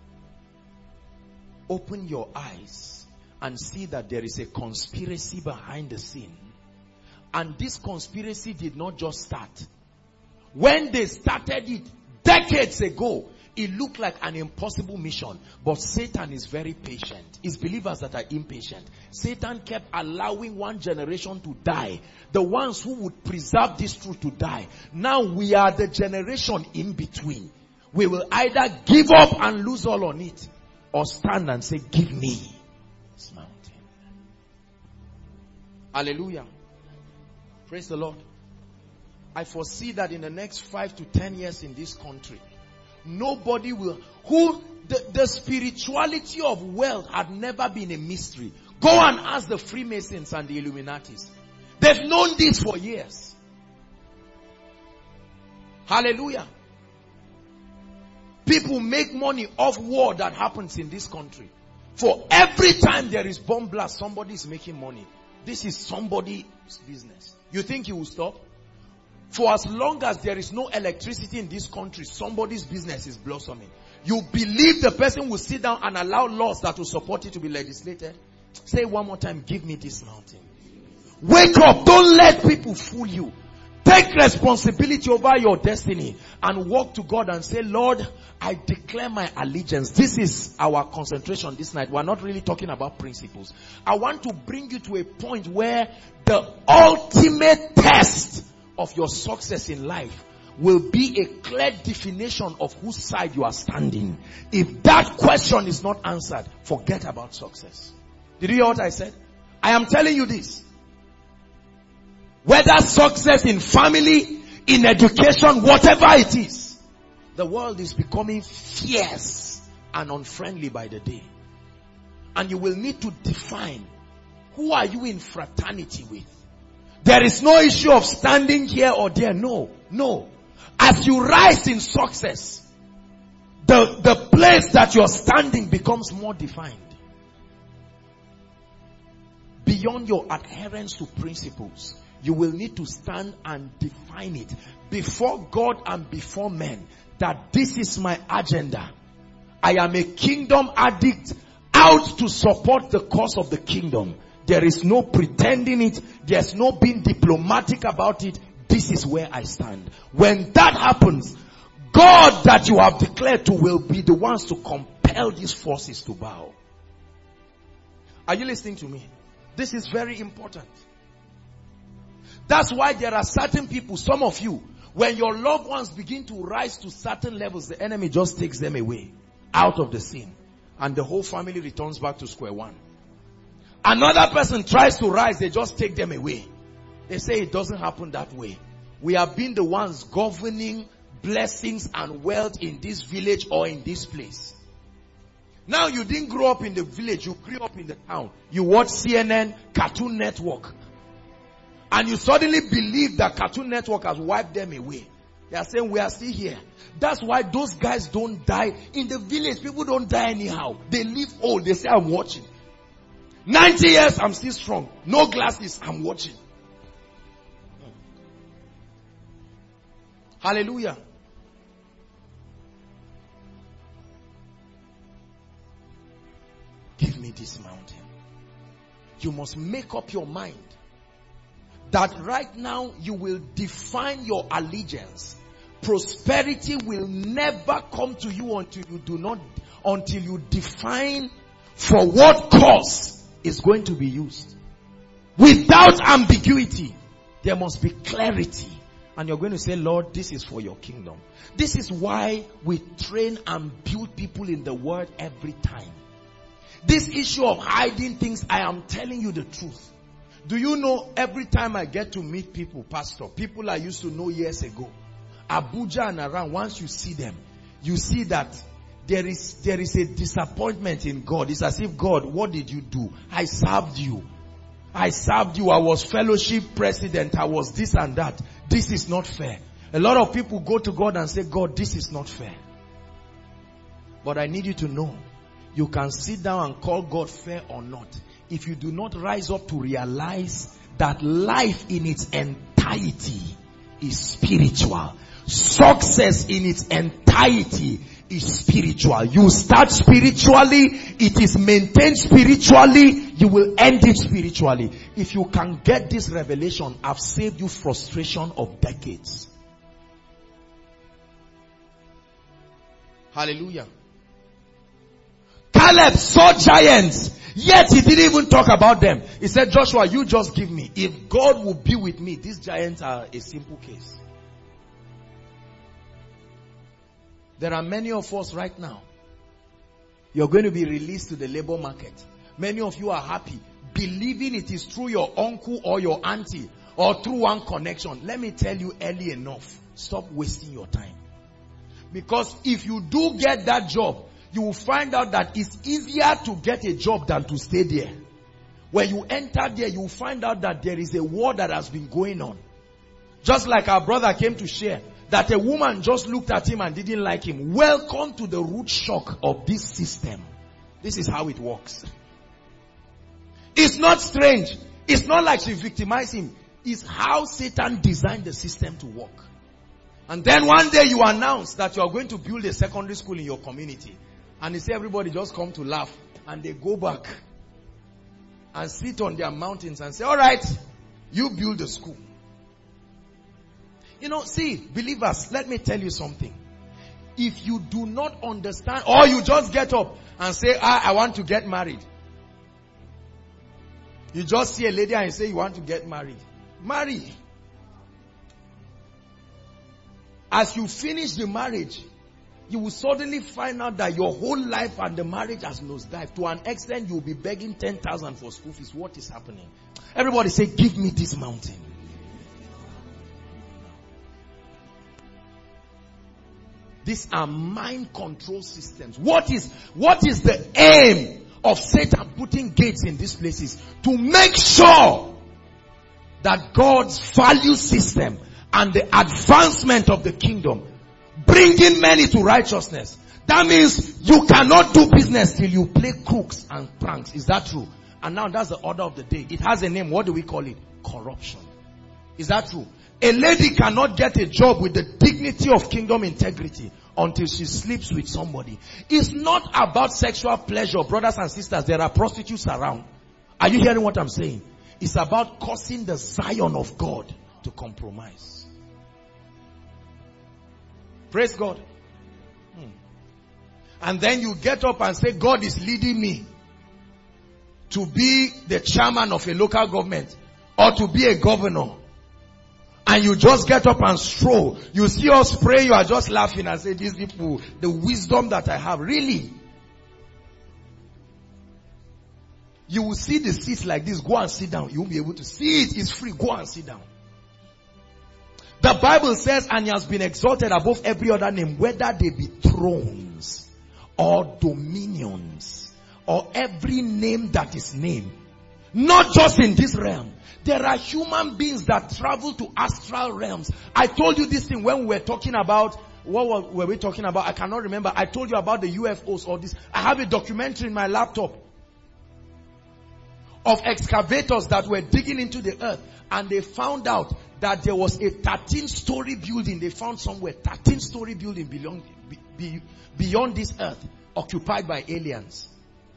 open your eyes and see that there is a conspiracy behind the scene. And this conspiracy did not just start. When they started it decades ago, it looked like an impossible mission. But Satan is very patient. It's believers that are impatient. Satan kept allowing one generation to die. The ones who would preserve this truth to die. Now we are the generation in between. We will either give up and lose all on it, or stand and say, give me this mountain. Hallelujah. Praise the Lord. I foresee that in the next five to ten years in this country, nobody will, who, the, the spirituality of wealth had never been a mystery. Go and ask the Freemasons and the Illuminatis. They've known this for years. Hallelujah. People make money off war that happens in this country. For every time there is bomb blast, somebody is making money. This is somebody's business. You think he will stop? For as long as there is no electricity in this country, somebody's business is blossoming. You believe the person will sit down and allow laws that will support it to be legislated? Say one more time, give me this mountain. Wake up, don't let people fool you. Take responsibility over your destiny and walk to God and say, Lord, I declare my allegiance. This is our concentration this night. We're not really talking about principles. I want to bring you to a point where the ultimate test of your success in life will be a clear definition of whose side you are standing. If that question is not answered, forget about success. Did you hear what I said? I am telling you this. Whether success in family, in education, whatever it is, the world is becoming fierce and unfriendly by the day. And you will need to define, who are you in fraternity with? There is no issue of standing here or there. No, no. As you rise in success, the, the place that you're standing becomes more defined. Beyond your adherence to principles, you will need to stand and define it before God and before men, that this is my agenda. I am a kingdom addict out to support the cause of the kingdom. There is no pretending it. There's no being diplomatic about it. This is where I stand. When that happens, God that you have declared to will be the ones to compel these forces to bow. Are you listening to me? This is very important. That's why there are certain people, some of you, when your loved ones begin to rise to certain levels, the enemy just takes them away, out of the scene. And the whole family returns back to square one. Another person tries to rise, they just take them away. They say it doesn't happen that way. We have been the ones governing blessings and wealth in this village or in this place. Now you didn't grow up in the village, you grew up in the town. You watch C N N, Cartoon Network. And you suddenly believe that Cartoon Network has wiped them away. They are saying we are still here. That's why those guys don't die. In the village, people don't die anyhow. They live old. They say, I'm watching. ninety years, I'm still strong. No glasses, I'm watching. Hallelujah. Give me this mountain. You must make up your mind that right now you will define your allegiance. Prosperity will never come to you until you do not, until you define for what cause is going to be used. Without ambiguity. There must be clarity. And you're going to say, Lord, this is for your kingdom. This is why we train and build people in the word every time. This issue of hiding things, I am telling you the truth. Do you know every time I get to meet people, pastor, people I used to know years ago, Abuja and around, once you see them, you see that there is, there is a disappointment in God. It's as if, God, what did you do? I served you. I served you. I was fellowship president. I was this and that. This is not fair. A lot of people go to God and say, God, this is not fair. But I need you to know, you can sit down and call God fair or not. If you do not rise up to realize that life in its entirety is spiritual. Success in its entirety is spiritual. You start spiritually, it is maintained spiritually, you will end it spiritually. If you can get this revelation, I've saved you frustration of decades. Hallelujah. Caleb saw giants, yet he didn't even talk about them. He said, Joshua, you just give me. If God will be with me, these giants are a simple case. There are many of us right now. You're going to be released to the labor market. Many of you are happy, believing it is through your uncle or your auntie or through one connection. Let me tell you early enough, stop wasting your time. Because if you do get that job, you will find out that it's easier to get a job than to stay there. When you enter there, you will find out that there is a war that has been going on. Just like our brother came to share, that a woman just looked at him and didn't like him. Welcome to the root shock of this system. This is how it works. It's not strange. It's not like she victimized him. It's how Satan designed the system to work. And then one day you announce that you are going to build a secondary school in your community. And you see everybody just come to laugh. And they go back and sit on their mountains and say, all right, you build the school. You know, see, believers, let me tell you something. If you do not understand, or you just get up and say, ah, I want to get married. You just see a lady and you say you want to get married. Marry. As you finish the marriage, you will suddenly find out that your whole life and the marriage has nosedived. To an extent, you will be begging ten thousand for school fees. What is happening? Everybody say, give me this mountain. These are mind control systems. What is, what is the aim of Satan putting gates in these places? To make sure that God's value system and the advancement of the kingdom, bringing many to righteousness. That means you cannot do business till you play crooks and pranks. Is that true? And now that's the order of the day. It has a name. What do we call it? Corruption. Is that true? A lady cannot get a job with the dignity of kingdom integrity until she sleeps with somebody. It's not about sexual pleasure, brothers and sisters. There are prostitutes around. Are you hearing what I'm saying? It's about causing the Zion of God to compromise. Praise God. Hmm. And then you get up and say, God is leading me to be the chairman of a local government or to be a governor. And you just get up and stroll. You see us pray, you are just laughing and say, these people, the wisdom that I have. Really? You will see the seats like this. Go and sit down. You won't be able to see it. It's free. Go and sit down. The Bible says, and he has been exalted above every other name, whether they be thrones or dominions or every name that is named. Not just in this realm. There are human beings that travel to astral realms. I told you this thing when we were talking about, what were we talking about? I cannot remember. I told you about the U F Os or this. I have a documentary in my laptop of excavators that were digging into the earth. And they found out that there was a thirteen story building. They found somewhere, thirteen story building beyond, be, beyond this earth, occupied by aliens.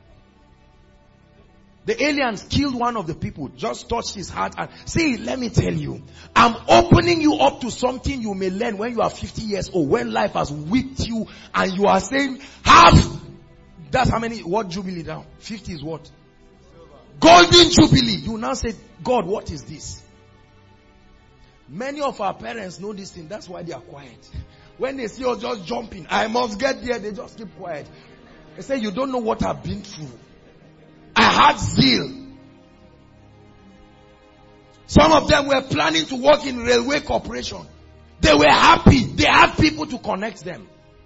The aliens killed one of the people, just touched his heart and see, let me tell you, I'm opening you up to something you may learn when you are fifty years old, when life has whipped you and you are saying, half, that's how many, what jubilee now? fifty is what? Golden Jubilee. You now say, God, what is this? Many of our parents know this thing. That's why they are quiet. When they see us just jumping, I must get there, they just keep quiet. They say, you don't know what I've been through. I had zeal. Some of them were planning to work in railway corporation. They were happy. They had people to connect them.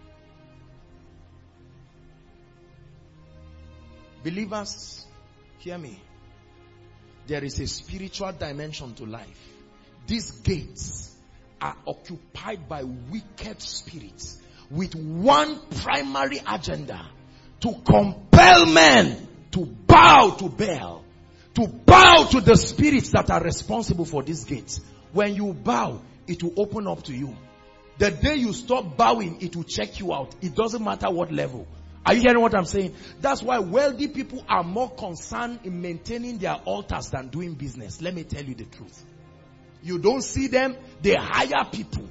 Believers, hear me. There is a spiritual dimension to life. These gates are occupied by wicked spirits with one primary agenda: to compel men to bow to Baal, to bow to the spirits that are responsible for these gates. When you bow, it will open up to you. The day you stop bowing, it will check you out. It doesn't matter what level. Are you hearing what I'm saying? That's why wealthy people are more concerned in maintaining their altars than doing business. Let me tell you the truth. You don't see them, they hire people.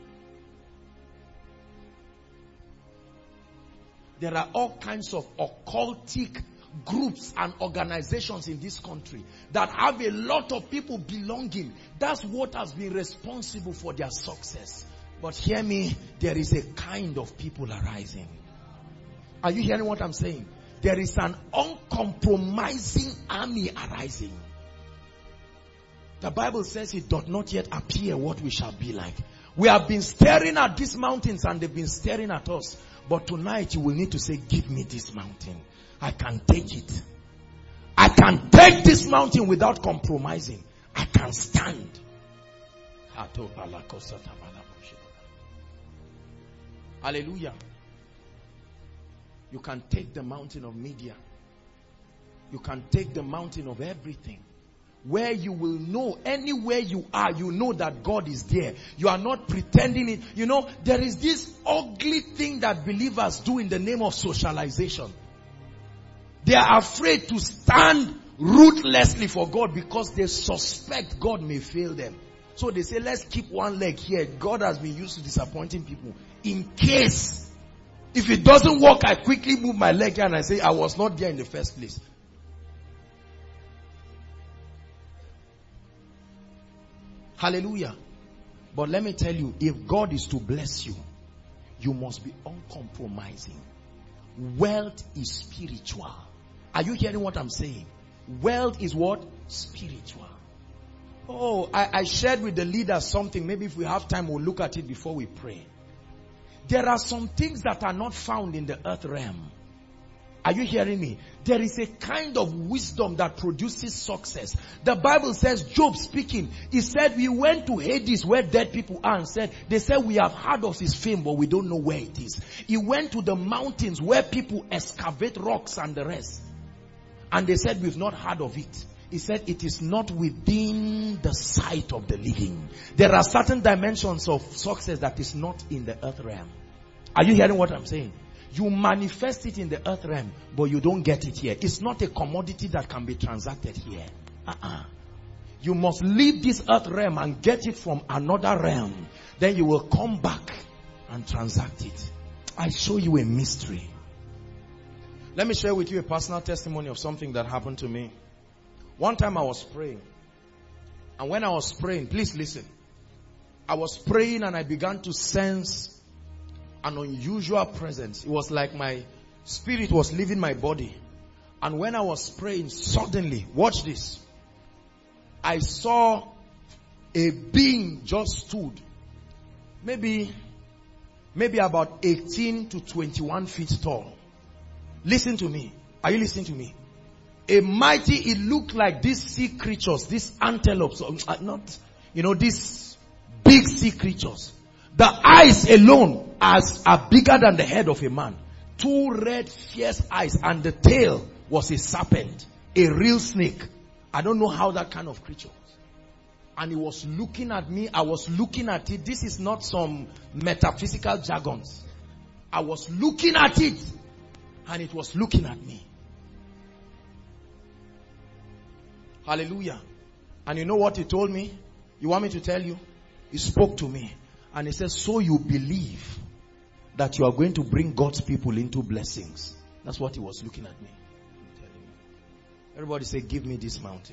There are all kinds of occultic groups and organizations in this country that have a lot of people belonging. That's what has been responsible for their success. But hear me, there is a kind of people arising. Are you hearing what I'm saying? There is an uncompromising army arising. The Bible says it doth not yet appear what we shall be like. We have been staring at these mountains and they've been staring at us. But tonight you will need to say, give me this mountain. I can take it. I can take this mountain without compromising. I can stand. Hallelujah. You can take the mountain of media. You can take the mountain of everything. Where you will know, anywhere you are, you know that God is there. You are not pretending it. You know, there is this ugly thing that believers do in the name of socialization. They are afraid to stand ruthlessly for God because they suspect God may fail them. So they say, let's keep one leg here. God has been used to disappointing people. In case, if it doesn't work, I quickly move my leg here and I say, I was not there in the first place. Hallelujah. But let me tell you, if God is to bless you, you must be uncompromising. Wealth is spiritual. Are you hearing what I'm saying? Wealth is what? Spiritual. Oh, I, I shared with the leaders something. Maybe if we have time, we'll look at it before we pray. There are some things that are not found in the earth realm. Are you hearing me? There is a kind of wisdom that produces success. The Bible says, Job speaking, he said, we went to Hades where dead people are and said, they said we have heard of his fame but we don't know where it is. He went to the mountains where people excavate rocks and the rest. And they said, we've not heard of it. He said, it is not within the sight of the living. There are certain dimensions of success that is not in the earth realm. Are you hearing what I'm saying? You manifest it in the earth realm, but you don't get it here. It's not a commodity that can be transacted here. Uh-uh. You must leave this earth realm and get it from another realm. Then you will come back and transact it. I show you a mystery. Let me share with you a personal testimony of something that happened to me. One time I was praying. And when I was praying, please listen. I was praying and I began to sense an unusual presence. It was like my spirit was leaving my body. And when I was praying, suddenly, watch this. I saw a being just stood. Maybe, maybe about eighteen to twenty-one feet tall. Listen to me. Are you listening to me? A mighty, it looked like these sea creatures, these antelopes, not, you know, these big sea creatures. The eyes alone as are bigger than the head of a man. Two red, fierce eyes, and the tail was a serpent, a real snake. I don't know how that kind of creature was. And he was looking at me. I was looking at it. This is not some metaphysical jargons. I was looking at it, and it was looking at me. Hallelujah. And you know what he told me? You want me to tell you? He spoke to me. And he says, so you believe that you are going to bring God's people into blessings. That's what he was looking at me. Everybody say, give me this mountain.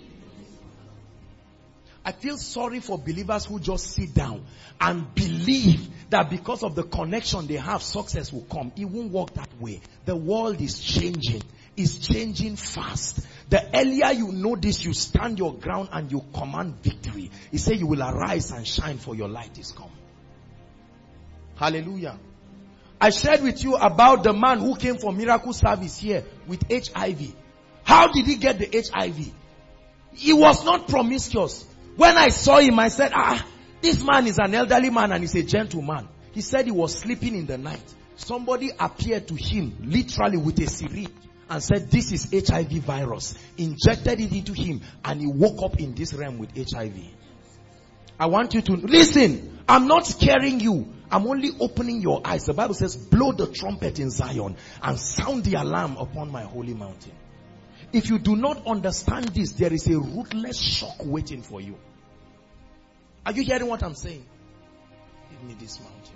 I feel sorry for believers who just sit down and believe that because of the connection they have, success will come. It won't work that way. The world is changing. It's changing fast. The earlier you know this, you stand your ground and you command victory. He said you will arise and shine, for your light is come. Hallelujah. I shared with you about the man who came for miracle service here with H I V. How did he get the H I V? He was not promiscuous. When I saw him, I said, ah, this man is an elderly man and he's a gentleman. He said he was sleeping in the night. Somebody appeared to him literally with a syringe and said, this is H I V virus. Injected it into him and he woke up in this realm with H I V. I want you to listen. I'm not scaring you. I'm only opening your eyes. The Bible says, blow the trumpet in Zion and sound the alarm upon my holy mountain. If you do not understand this, there is a ruthless shock waiting for you. Are you hearing what I'm saying? Give me this mountain.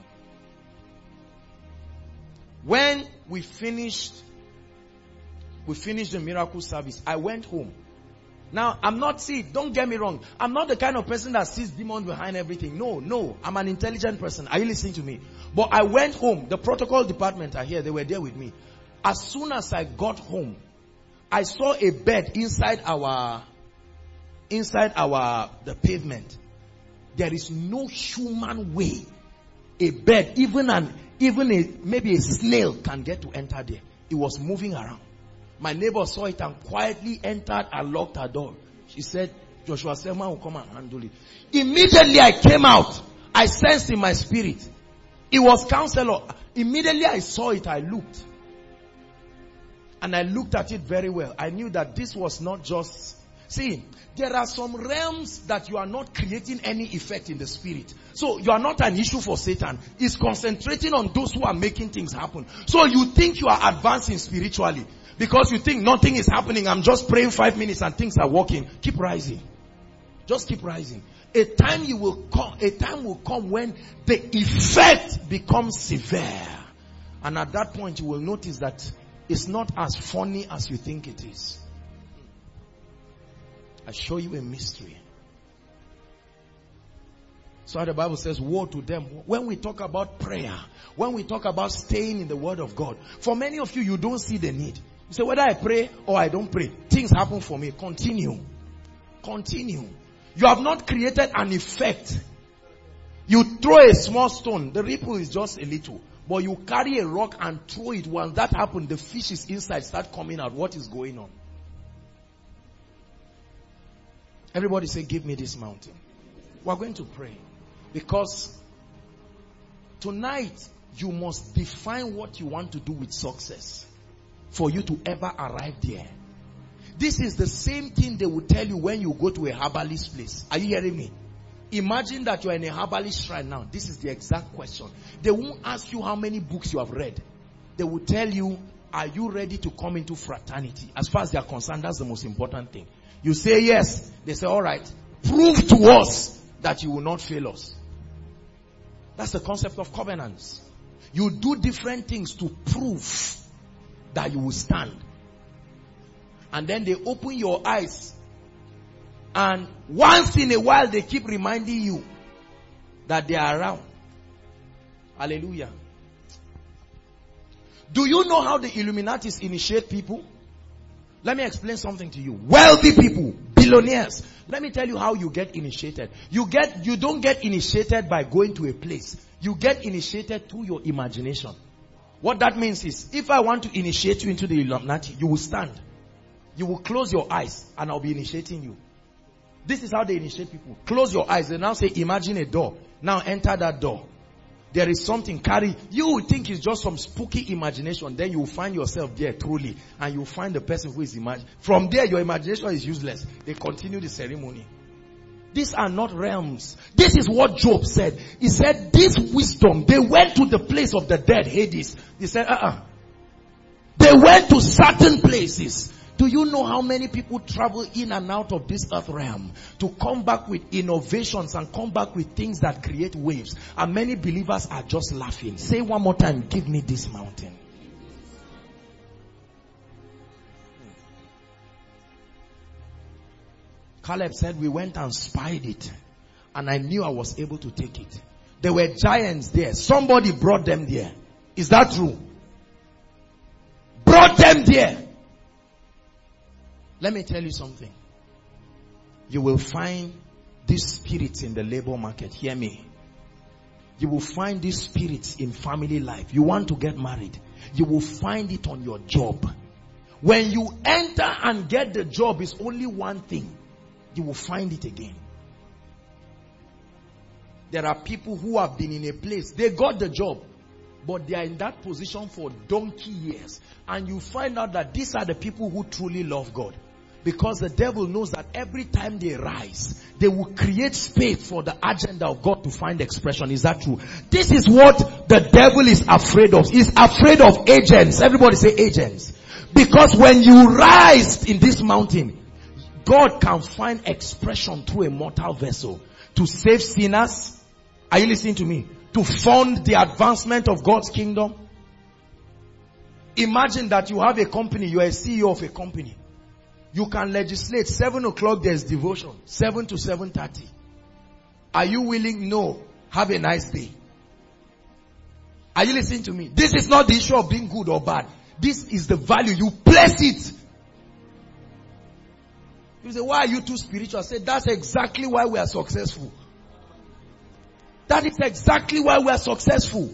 When we finished, we finished the miracle service, I went home. Now, I'm not, see, don't get me wrong. I'm not the kind of person that sees demons behind everything. No, no. I'm an intelligent person. Are you listening to me? But I went home. The protocol department are here. They were there with me. As soon as I got home, I saw a bed inside our, inside our, the pavement. There is no human way a bed, even an, even a, maybe a snail can get to enter there. It was moving around. My neighbor saw it and quietly entered and locked her door. She said, Joshua Selman will come and handle it. Immediately I came out. I sensed in my spirit. It was counselor. Immediately I saw it, I looked. And I looked at it very well. I knew that this was not just... See, there are some realms that you are not creating any effect in the spirit. So you are not an issue for Satan. He's concentrating on those who are making things happen. So you think you are advancing spiritually. Because you think nothing is happening. I'm just praying five minutes and things are working. Keep rising. Just keep rising. A time you will come, a time will come when the effect becomes severe. And at that point you will notice that it's not as funny as you think it is. I show you a mystery. So the Bible says, woe to them. When we talk about prayer, when we talk about staying in the word of God, for many of you, you don't see the need. You say, whether I pray or I don't pray, things happen for me. Continue. Continue. You have not created an effect. You throw a small stone, the ripple is just a little. But you carry a rock and throw it. Once that happens, the fish is inside, start coming out. What is going on? Everybody say, give me this mountain. We're going to pray. Because tonight, you must define what you want to do with success for you to ever arrive there. This is the same thing they will tell you when you go to a herbalist place. Are you hearing me? Imagine that you are in a herbalist shrine now. This is the exact question. They won't ask you how many books you have read. They will tell you, are you ready to come into fraternity? As far as they are concerned, that's the most important thing. You say yes. They say, all right, prove to us that you will not fail us. That's the concept of covenants. You do different things to prove that you will stand. And then they open your eyes. And once in a while, they keep reminding you that they are around. Hallelujah. Do you know how the Illuminatis initiate people? Let me explain something to you. Wealthy people, billionaires. Let me tell you how you get initiated. You get, you don't get initiated by going to a place. You get initiated through your imagination. What that means is, if I want to initiate you into the Illuminati, you will stand. You will close your eyes and I'll be initiating you. This is how they initiate people. Close your eyes. They now say, imagine a door. Now enter that door. There is something carry. You will think it's just some spooky imagination. Then you will find yourself there truly. And you will find the person who is imagining. From there, your imagination is useless. They continue the ceremony. These are not realms. This is what Job said. He said, this wisdom, they went to the place of the dead, Hades. He said, uh-uh. They went to certain places. Do you know how many people travel in and out of this earth realm to come back with innovations and come back with things that create waves? And many believers are just laughing. Say one more time, give me this mountain. Caleb said, we went and spied it. And I knew I was able to take it. There were giants there. Somebody brought them there. Is that true? Brought them there. Let me tell you something. You will find these spirits in the labor market. Hear me. You will find these spirits in family life. You want to get married. You will find it on your job. When you enter and get the job, it's only one thing. You will find it again. There are people who have been in a place. They got the job. But they are in that position for donkey years. And you find out that these are the people who truly love God. Because the devil knows that every time they rise, they will create space for the agenda of God to find expression. Is that true? This is what the devil is afraid of. He's afraid of agents. Everybody say agents. Because when you rise in this mountain, God can find expression through a mortal vessel to save sinners. Are you listening to me? To fund the advancement of God's kingdom. Imagine that you have a company, you are a C E O of a company. You can legislate, seven o'clock there's devotion, seven to seven thirty. Are you willing? No. Have a nice day. Are you listening to me? This is not the issue of being good or bad. This is the value. You place it. You say, why are you too spiritual? I say, that's exactly why we are successful. That is exactly why we are successful.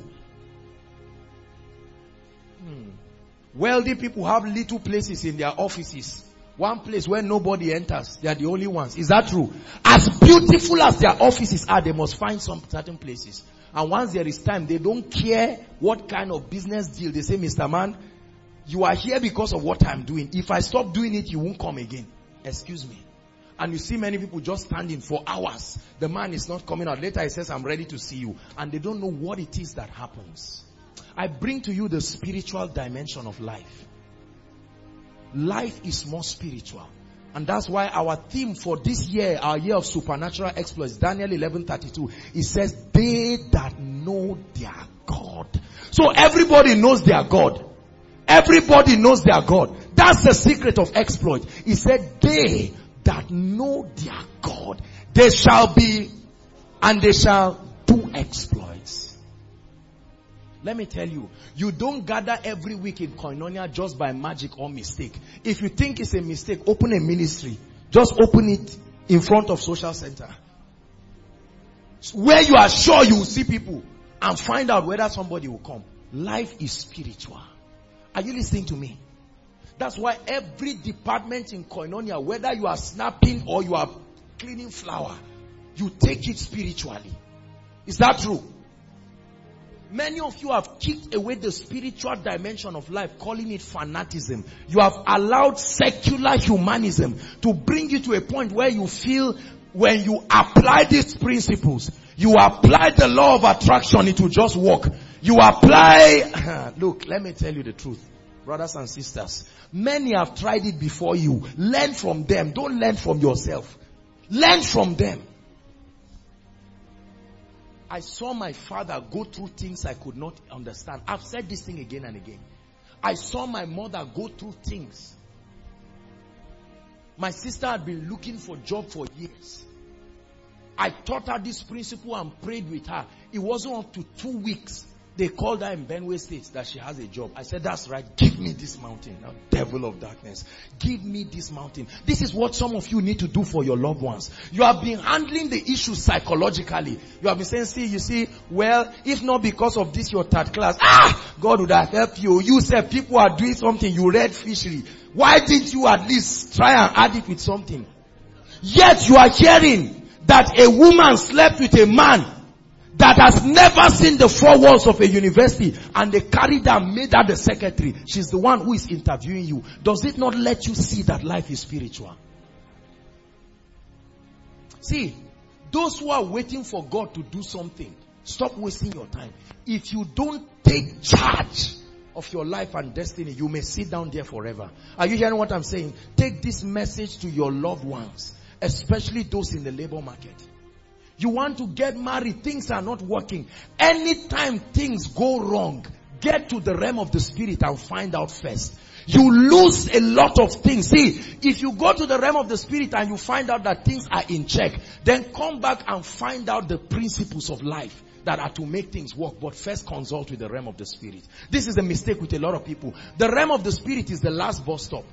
Hmm. Wealthy people have little places in their offices. One place where nobody enters. They are the only ones. Is that true? As beautiful as their offices are, they must find some certain places. And once there is time, they don't care what kind of business deal. They say, Mister Man, you are here because of what I'm doing. If I stop doing it, you won't come again. Excuse me. And you see many people just standing for hours. The man is not coming out. Later he says, I'm ready to see you. And they don't know what it is that happens. I bring to you the spiritual dimension of life. Life is more spiritual. And that's why our theme for this year, our year of supernatural exploits, Daniel eleven thirty-two, it says, they that know their God. So everybody knows their God. Everybody knows their God. That's the secret of exploit. He said, they that know their God, they shall be, and they shall do exploits. Let me tell you, you don't gather every week in Koinonia just by magic or mistake. If you think it's a mistake, open a ministry. Just open it in front of social center. Where you are sure you will see people and find out whether somebody will come. Life is spiritual. Are you listening to me? That's why every department in Koinonia, whether you are snapping or you are cleaning flour, you take it spiritually. Is that true? Many of you have kicked away the spiritual dimension of life, calling it fanaticism. You have allowed secular humanism to bring you to a point where you feel when you apply these principles, you apply the law of attraction, it will just work. You apply, look, let me tell you the truth. Brothers and sisters, many have tried it before you. Learn from them. Don't learn from yourself. Learn from them. I saw my father go through things I could not understand. I've said this thing again and again. I saw my mother go through things. My sister had been looking for a job for years. I taught her this principle and prayed with her. It wasn't up to two weeks. They called her in Benue State that she has a job. I said, that's right. Give me this mountain. Now, devil of darkness. Give me this mountain. This is what some of you need to do for your loved ones. You have been handling the issue psychologically. You have been saying, see, you see, well, if not because of this, your third class, ah, God would have helped you. You said people are doing something. You read fishery. Why didn't you at least try and add it with something? Yet you are hearing that a woman slept with a man that has never seen the four walls of a university, and they carried her and made her the secretary. She's the one who is interviewing you. Does it not let you see that life is spiritual? See, those who are waiting for God to do something, stop wasting your time. If you don't take charge of your life and destiny, you may sit down there forever. Are you hearing what I'm saying? Take this message to your loved ones, especially those in the labor market. You want to get married, things are not working. Anytime things go wrong, get to the realm of the spirit and find out first. You lose a lot of things. See, if you go to the realm of the spirit and you find out that things are in check, then come back and find out the principles of life that are to make things work. But first consult with the realm of the spirit. This is a mistake with a lot of people. The realm of the spirit is the last bus stop.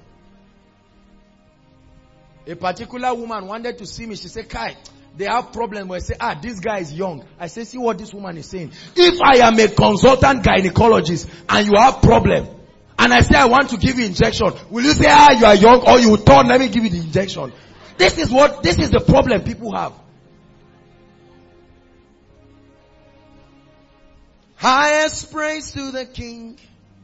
A particular woman wanted to see me. She said, Kai, they have problems where I say, ah, this guy is young. I say, see what this woman is saying. If I am a consultant gynecologist and you have problem, and I say I want to give you injection, will you say, ah, you are young, or you will turn, let me give you the injection? This is what, this is the problem people have. Highest praise to the King.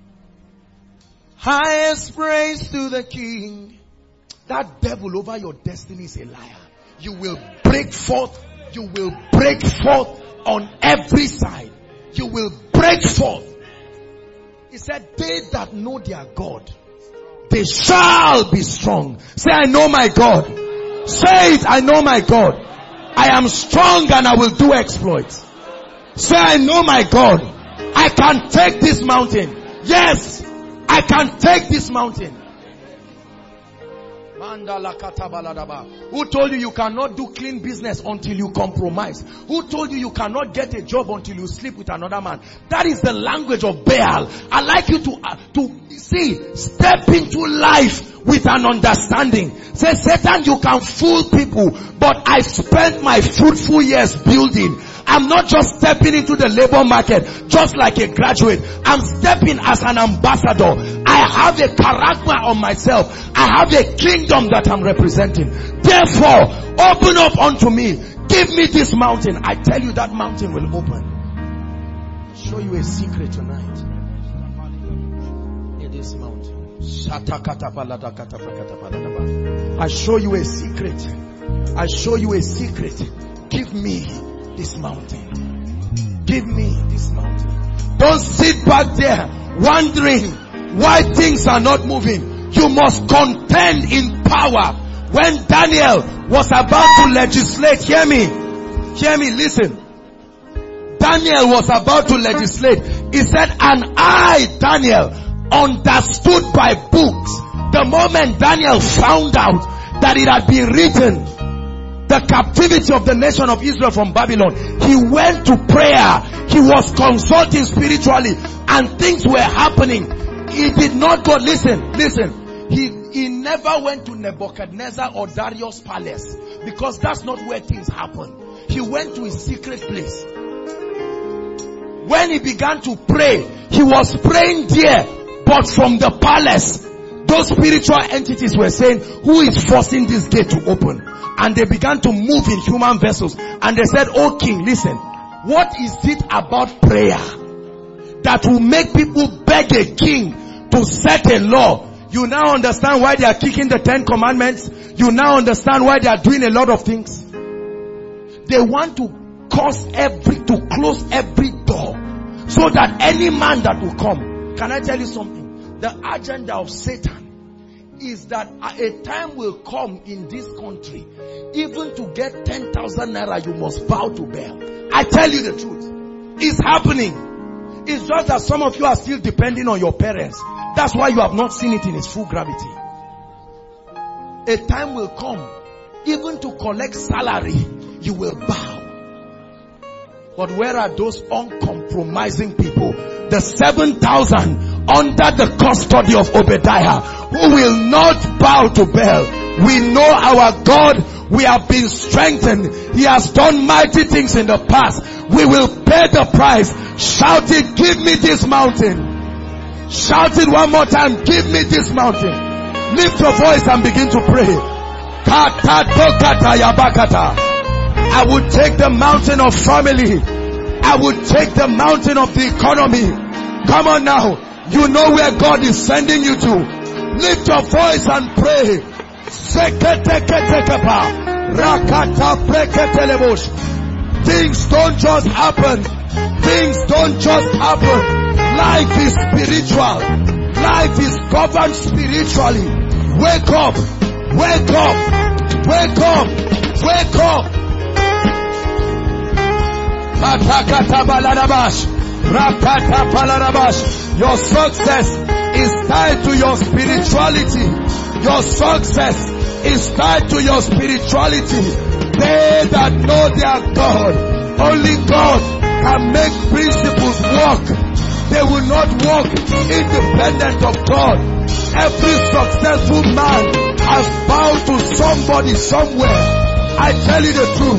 Highest praise to the King. That devil over your destiny is a liar. You will break forth. You will break forth on every side. You will break forth. He said, they that know their God, they shall be strong. Say, I know my God. Say it, I know my God. I am strong and I will do exploits. Say, I know my God. I can take this mountain. Yes, I can take this mountain. Who told you you cannot do clean business until you compromise? Who told you you cannot get a job until you sleep with another man? That is the language of Baal. I like you to, uh, to see, step into life with an understanding. Say, Satan, you can fool people, but I spent my fruitful years building. I'm not just stepping into the labor market just like a graduate. I'm stepping as an ambassador. I have a character on myself. I have a kingdom that I'm representing. Therefore, open up unto me. Give me this mountain. I tell you that mountain will open. I'll show you a secret tonight. In this mountain. I show you a secret. I show you a secret. Give me this mountain. Give me this mountain. Don't sit back there wondering why things are not moving. You must contend in power. When Daniel was about to legislate, hear me, hear me, listen. Daniel was about to legislate. He said, and I, Daniel, understood by books. The moment Daniel found out that it had been written, the captivity of the nation of Israel from Babylon, he went to prayer. He was consulting spiritually and things were happening. He did not go, listen, listen. He, he never went to Nebuchadnezzar or Darius' palace because that's not where things happen. He went to his secret place. When he began to pray, he was praying there, but from the palace, those spiritual entities were saying, who is forcing this gate to open? And they began to move in human vessels. And they said, oh king, listen, what is it about prayer that will make people beg a king to set a law? You now understand why they are kicking the Ten Commandments. You now understand why they are doing a lot of things. They want to cause every, to close every door so that any man that will come. Can I tell you something? The agenda of Satan is that a time will come in this country, even to get ten thousand naira, you must bow to Baal. I tell you the truth. It's happening. It's just that some of you are still depending on your parents. That's why you have not seen it in its full gravity. A time will come, even to collect salary, you will bow. But where are those uncompromising people? The seven thousand under the custody of Obadiah, who will not bow to Baal. We know our God. We have been strengthened. He has done mighty things in the past. We will pay the price. Shout it, give me this mountain. Shout it one more time, give me this mountain. Lift your voice and begin to pray. I would take the mountain of family. I would take the mountain of the economy. Come on now. You know where God is sending you to. Lift your voice and pray. Things don't just happen. Things don't just happen. Life is spiritual. Life is governed spiritually. Wake up. Wake up. Wake up. Wake up. Rakata balarabash. Rakata balarabash. Your success is tied to your spirituality. Your success is tied to your spirituality. They that know their God, only God can make principles work. They will not walk independent of God. Every successful man has bowed to somebody somewhere. I tell you the truth.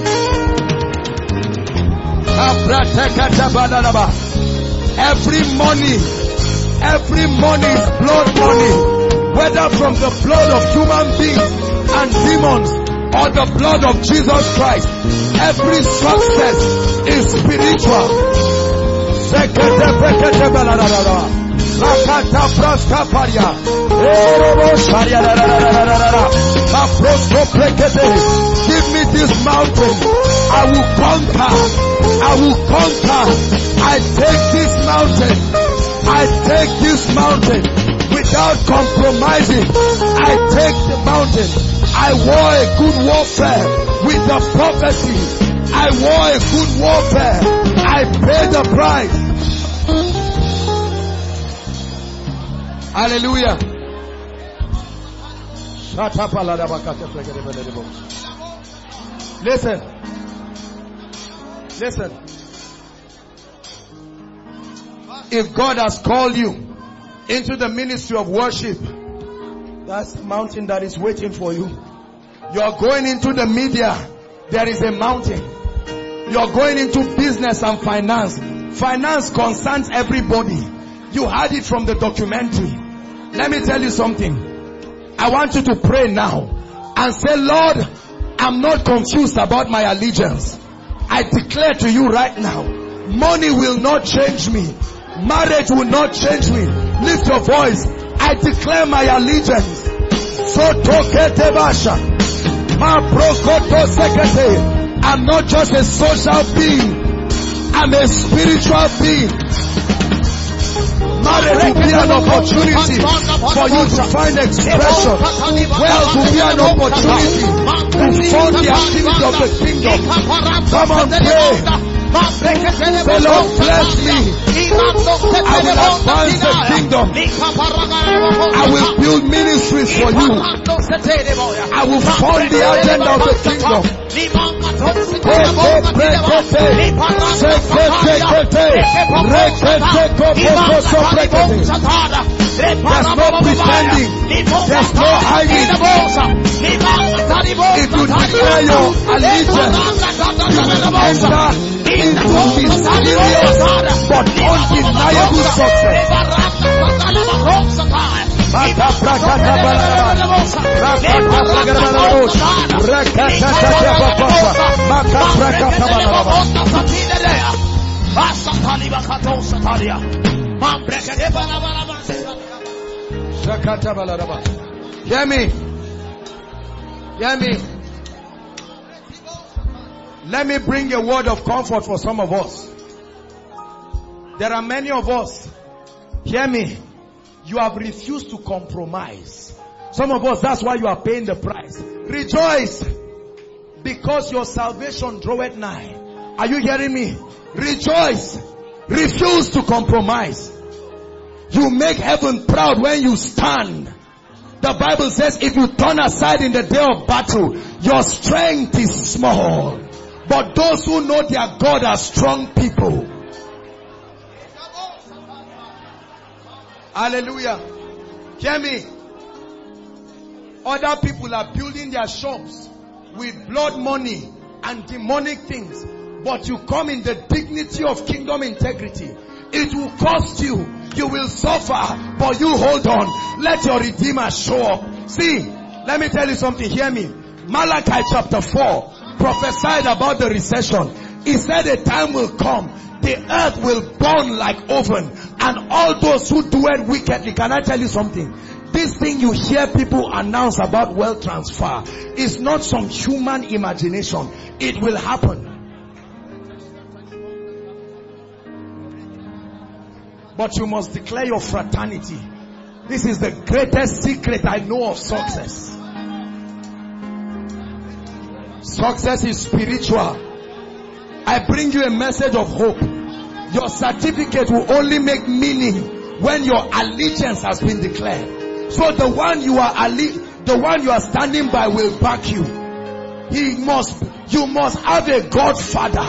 Every money, every money is blood money, whether from the blood of human beings and demons or the blood of Jesus Christ. Every success is spiritual. Give me this mountain. I will conquer. I will conquer. I take this mountain. I take this mountain without compromising. I take the mountain. I war a good warfare with the prophecy. I war a good warfare. I pay the price. Hallelujah. Listen. Listen. If God has called you into the ministry of worship, that's the mountain that is waiting for you. You are going into the media, there is a mountain. You are going into business and finance. Finance concerns everybody. You heard it from the documentary. Let me tell you something. I want you to pray now and say, Lord, I'm not confused about my allegiance. I declare to you right now, money will not change me. Marriage will not change me. Lift your voice. I declare my allegiance. I'm not just a social being. I'm a spiritual being. Marriage will be an opportunity for you to find expression. Wealth will be an opportunity to fund the activity of the kingdom. Come on, pray. Say, Lord, bless me. I will advance the kingdom. I will build ministries for you. I will fund the agenda of the kingdom. There's no pretending. There's no hiding. If you declare your allegiance, you will enter into mysterious but undeniable success. Hear me. Hear me. Let me bring a word of comfort for some of us. There are many of us. Hear me. You have refused to compromise. Some of us, that's why you are paying the price. Rejoice, because your salvation draweth nigh. Are you hearing me? Rejoice. Refuse to compromise. You make heaven proud when you stand. The Bible says if you turn aside in the day of battle, your strength is small. But those who know their God are strong people. Hallelujah. Hear me. Other people are building their shops with blood money and demonic things. But you come in the dignity of kingdom integrity. It will cost you. You will suffer. But you hold on. Let your Redeemer show up. See, let me tell you something. Hear me. Malachi chapter four prophesied about the recession. He said a time will come. The earth will burn like oven. And all those who do it wickedly. Can I tell you something? This thing you hear people announce about wealth transfer is not some human imagination. It will happen. But you must declare your fraternity. This is the greatest secret I know of success. Success is spiritual. I bring you a message of hope. Your certificate will only make meaning when your allegiance has been declared. So the one you are alle- the one you are standing by will back you. He must, you must have a Godfather.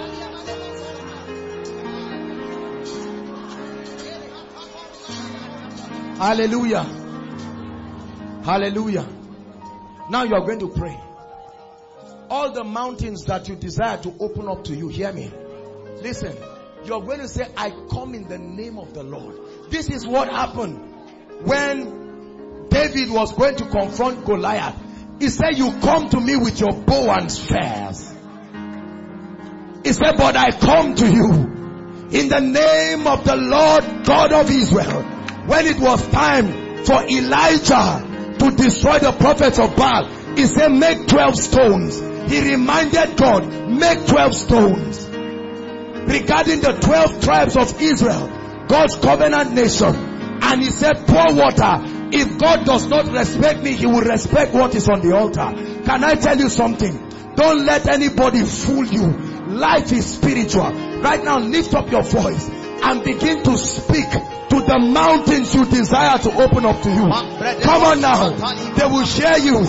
Hallelujah. Hallelujah. Now you are going to pray. All the mountains that you desire to open up to you, hear me. Listen, you're going to say, I come in the name of the Lord. This is what happened when David was going to confront Goliath. He said, you come to me with your bow and spears. He said, but I come to you in the name of the Lord God of Israel. When it was time for Elijah to destroy the prophets of Baal, he said, make twelve stones. He reminded God, make twelve stones. Regarding the twelve tribes of Israel, God's covenant nation. And he said, pour water. If God does not respect me, he will respect what is on the altar. Can I tell you something? Don't let anybody fool you. Life is spiritual. Right now, lift up your voice and begin to speak to the mountains you desire to open up to you. Come on now. They will share you.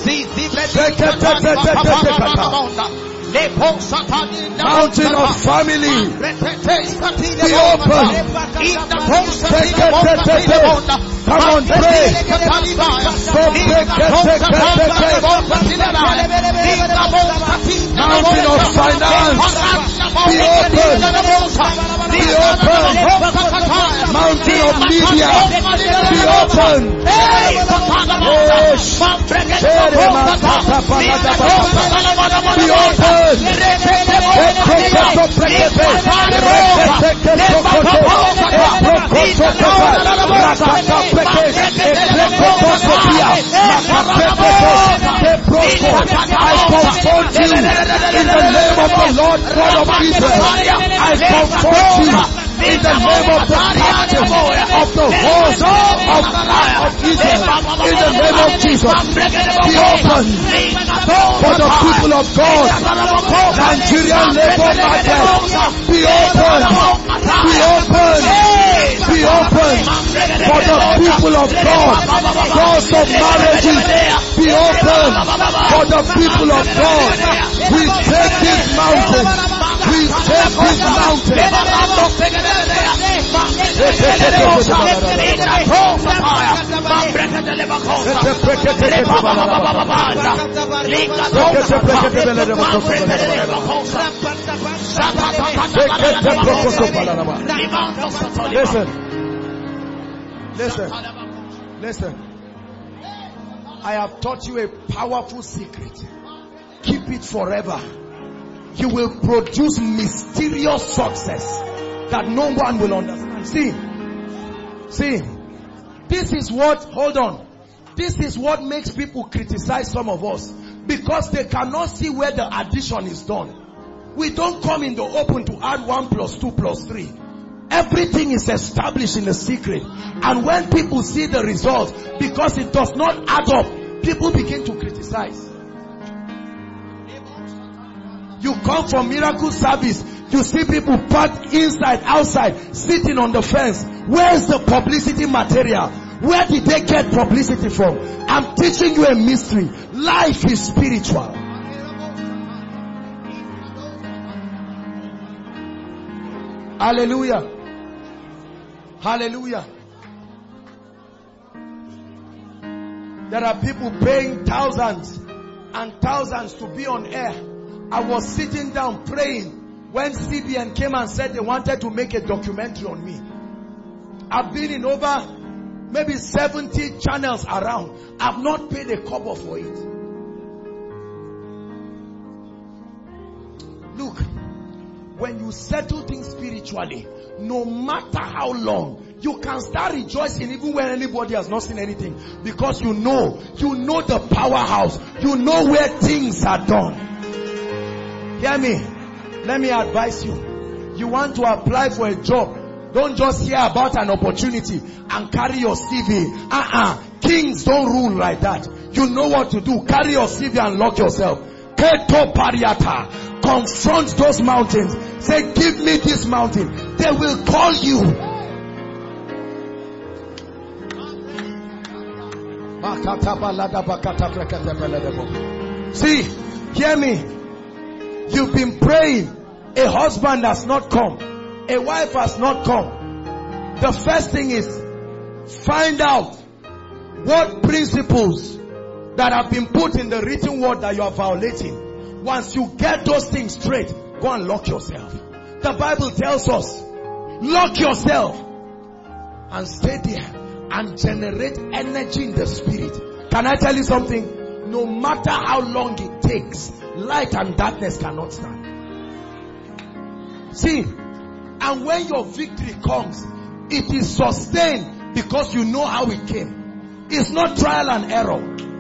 Mountain of family, be open. Come on, pray. Mountain of finance, be open. Be open. Mountain of media, be open. Be open. I confront you in the name of the Lord God of Israel. I confront you in the name of the captain of the host of, of Israel. In the name of Jesus, be open for the people of God. Nigerian labor market, be open, be open, be open for the people of God. Doors of marriages, be open for the people of God. We take this mountain. We take this mountain. Listen, listen, listen. I have taught you a powerful secret. Keep it forever. You will produce mysterious success that no one will understand. See, see, this is what, hold on, this is what makes people criticize some of us, because they cannot see where the addition is done. We don't come in the open to add one plus two plus three. Everything is established in the secret, and when people see the result, because it does not add up, people begin to criticize. You come from miracle service, you see people packed inside, outside, sitting on the fence. Where's the publicity material? Where did they get publicity from? I'm teaching you a mystery. Life is spiritual. Hallelujah. Hallelujah. There are people paying thousands and thousands to be on air. I was sitting down praying when C B N came and said they wanted to make a documentary on me. I've been in over maybe seventy channels around. I've not paid a kobo for it. Look, when you settle things spiritually, no matter how long, you can start rejoicing even when anybody has not seen anything, because you know, you know the powerhouse, you know where things are done. Hear me. Let me advise you. You want to apply for a job, don't just hear about an opportunity and carry your C V. Uh-uh. Kings don't rule like that. You know what to do. Carry your C V and lock yourself. Keto pariata. Confront those mountains. Say, give me this mountain. They will call you. See, hear me. You've been praying. A husband has not come. A wife has not come. The first thing is, find out what principles that have been put in the written word that you are violating. Once you get those things straight, go and lock yourself. The Bible tells us, lock yourself and stay there and generate energy in the spirit. Can I tell you something? No matter how long it takes, light and darkness cannot stand. See, and when your victory comes, it is sustained because you know how it came. It's not trial and error.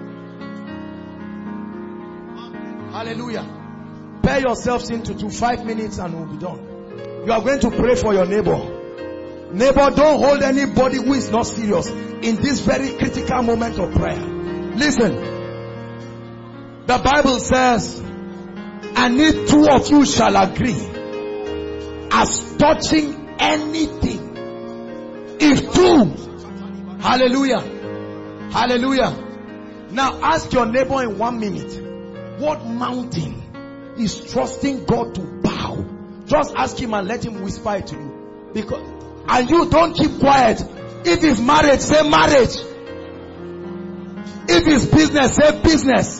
Hallelujah. Bear yourselves into two, five minutes and we'll be done. You are going to pray for your neighbor. Neighbor, don't hold anybody who is not serious in this very critical moment of prayer. Listen. The Bible says, and if two of you shall agree as touching anything. If two. Hallelujah. Hallelujah. Now ask your neighbor in one minute, what mountain is trusting God to bow? Just ask him and let him whisper it to you. Because, and you don't keep quiet. If it's marriage, say marriage. If it's business, say business.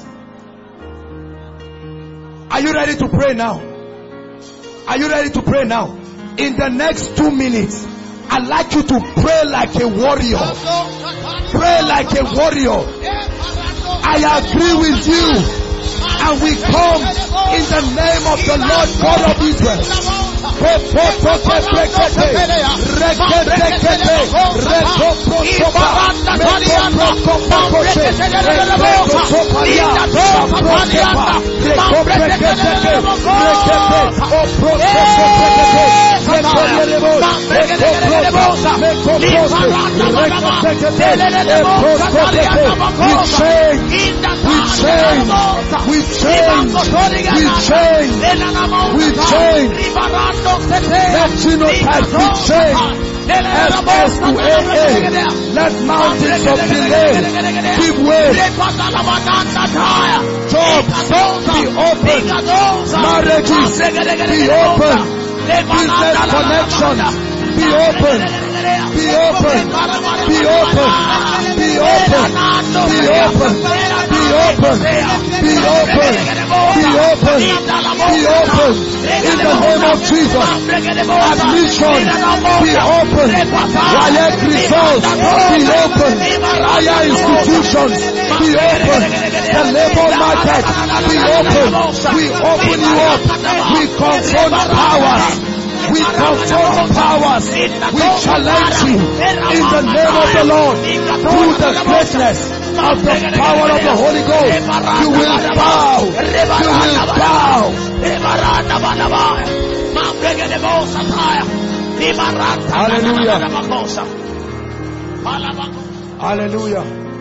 Are you ready to pray now? Are you ready to pray now? In the next two minutes, I'd like you to pray like a warrior. Pray like a warrior. I agree with you. And we come in the name of the Lord God of Israel. We change, we change, we change, we change. Let genotype be changed. S S to A A. Let mountains of delay give way. Jobs be open. Marriages be open. Business connections be open. Be open. Be open. Be open. Be open. Be open. Be open. Be open. Be open. In the name of Jesus. Admission be open. Direct results be open. Higher institutions be open. The labor market be open. We open you up. We confront powers. We confront powers. We challenge you in the name of the Lord. Through the greatness of the power of the Holy Ghost, you will bow. You will bow. Hallelujah. Hallelujah.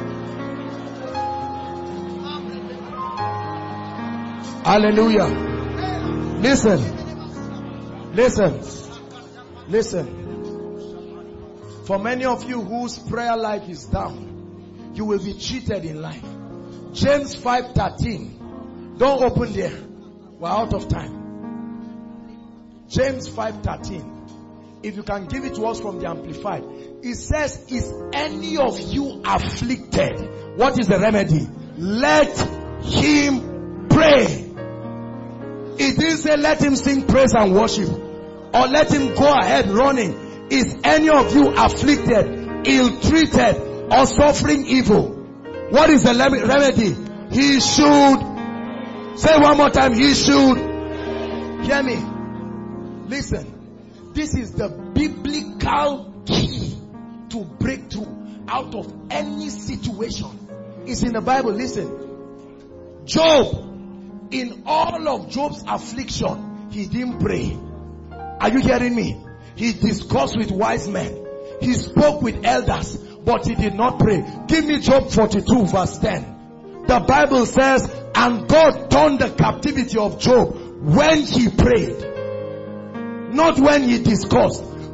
Hallelujah. Listen. Listen. Listen. For many of you whose prayer life is down, you will be cheated in life. James five thirteen. Don't open there. We're out of time. James five thirteen. If you can give it to us from the Amplified. It says, is any of you afflicted? What is the remedy? Let him pray. It didn't say let him sing praise and worship. Or let him go ahead running. Is any of you afflicted, ill-treated, or suffering evil? What is the remedy? He should. Say one more time. He should. Hear me. Listen. This is the biblical key to breakthrough out of any situation. It's in the Bible. Listen. Job, in all of Job's affliction, he didn't pray. Are you hearing me? He discussed with wise men. He spoke with elders, but he did not pray. Give me Job forty-two verse ten. The Bible says, and God turned the captivity of Job when he prayed. Not when he discussed.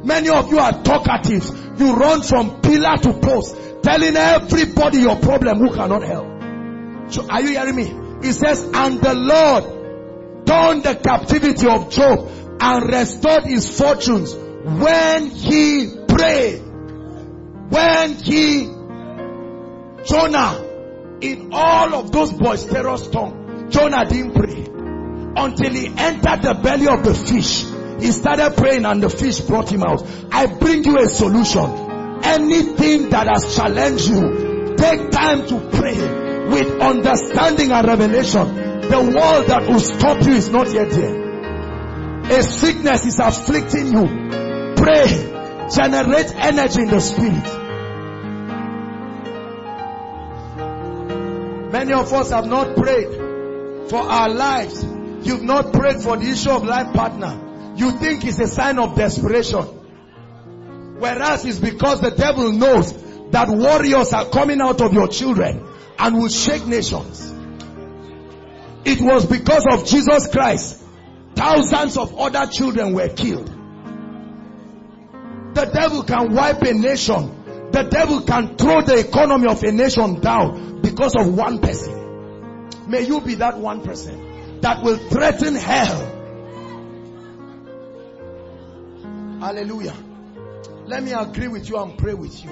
Many of you are talkative. You run from pillar to post, telling everybody your problem who cannot help. So are you hearing me? It says, and the Lord turned the captivity of Job and restored his fortunes when he prayed. When he, Jonah, in all of those boisterous tongues, Jonah didn't pray until he entered the belly of the fish. He started praying and the fish brought him out. I bring you a solution. Anything that has challenged you, take time to pray with understanding and revelation. The wall that will stop you is not yet there. A sickness is afflicting you. Pray. Generate energy in the spirit. Many of us have not prayed for our lives. You've not prayed for the issue of life partner. You think it's a sign of desperation. Whereas it's because the devil knows that warriors are coming out of your children and will shake nations. It was because of Jesus Christ thousands of other children were killed. The devil can wipe a nation. The devil can throw the economy of a nation down because of one person. May you be that one person that will threaten hell. Hallelujah. Let me agree with you and pray with you.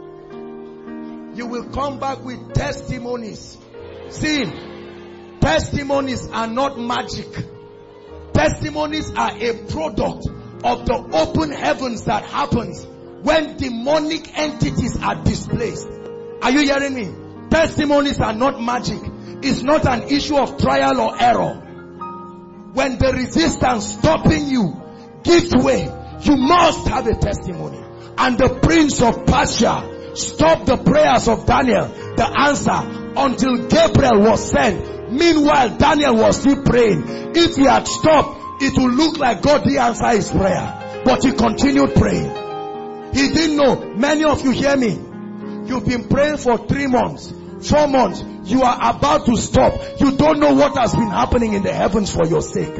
You will come back with testimonies. See, testimonies are not magic. Testimonies are a product of the open heavens that happens when demonic entities are displaced. Are you hearing me? Testimonies are not magic. It's not an issue of trial or error. When the resistance stopping you gives way, you must have a testimony. And the prince of Persia stopped the prayers of Daniel, the answer, until Gabriel was sent. Meanwhile, Daniel was still praying. If he had stopped, it would look like God didn't answer his prayer. But he continued praying. He didn't know. Many of you hear me. You've been praying for three months, four months. You are about to stop. You don't know what has been happening in the heavens for your sake.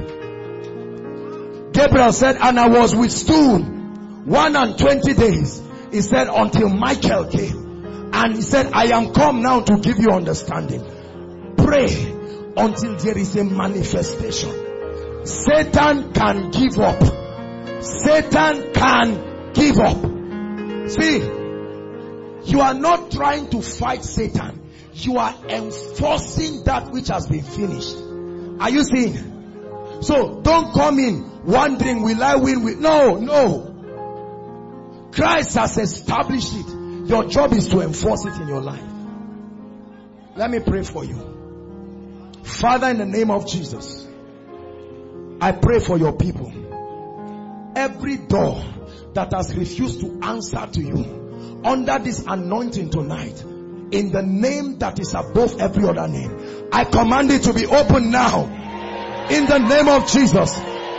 Gabriel said, and I was withstood one and twenty days. He said, until Michael came. And he said, I am come now to give you understanding. Pray until there is a manifestation. Satan can give up. Satan can give up. See, you are not trying to fight Satan. You are enforcing that which has been finished. Are you seeing? So don't come in wondering, will I win with? No, no. Christ has established it. Your job is to enforce it in your life. Let me pray for you. Father, in the name of Jesus, I pray for your people. Every door that has refused to answer to you, under this anointing tonight, in the name that is above every other name, I command it to be open now. In the name of Jesus.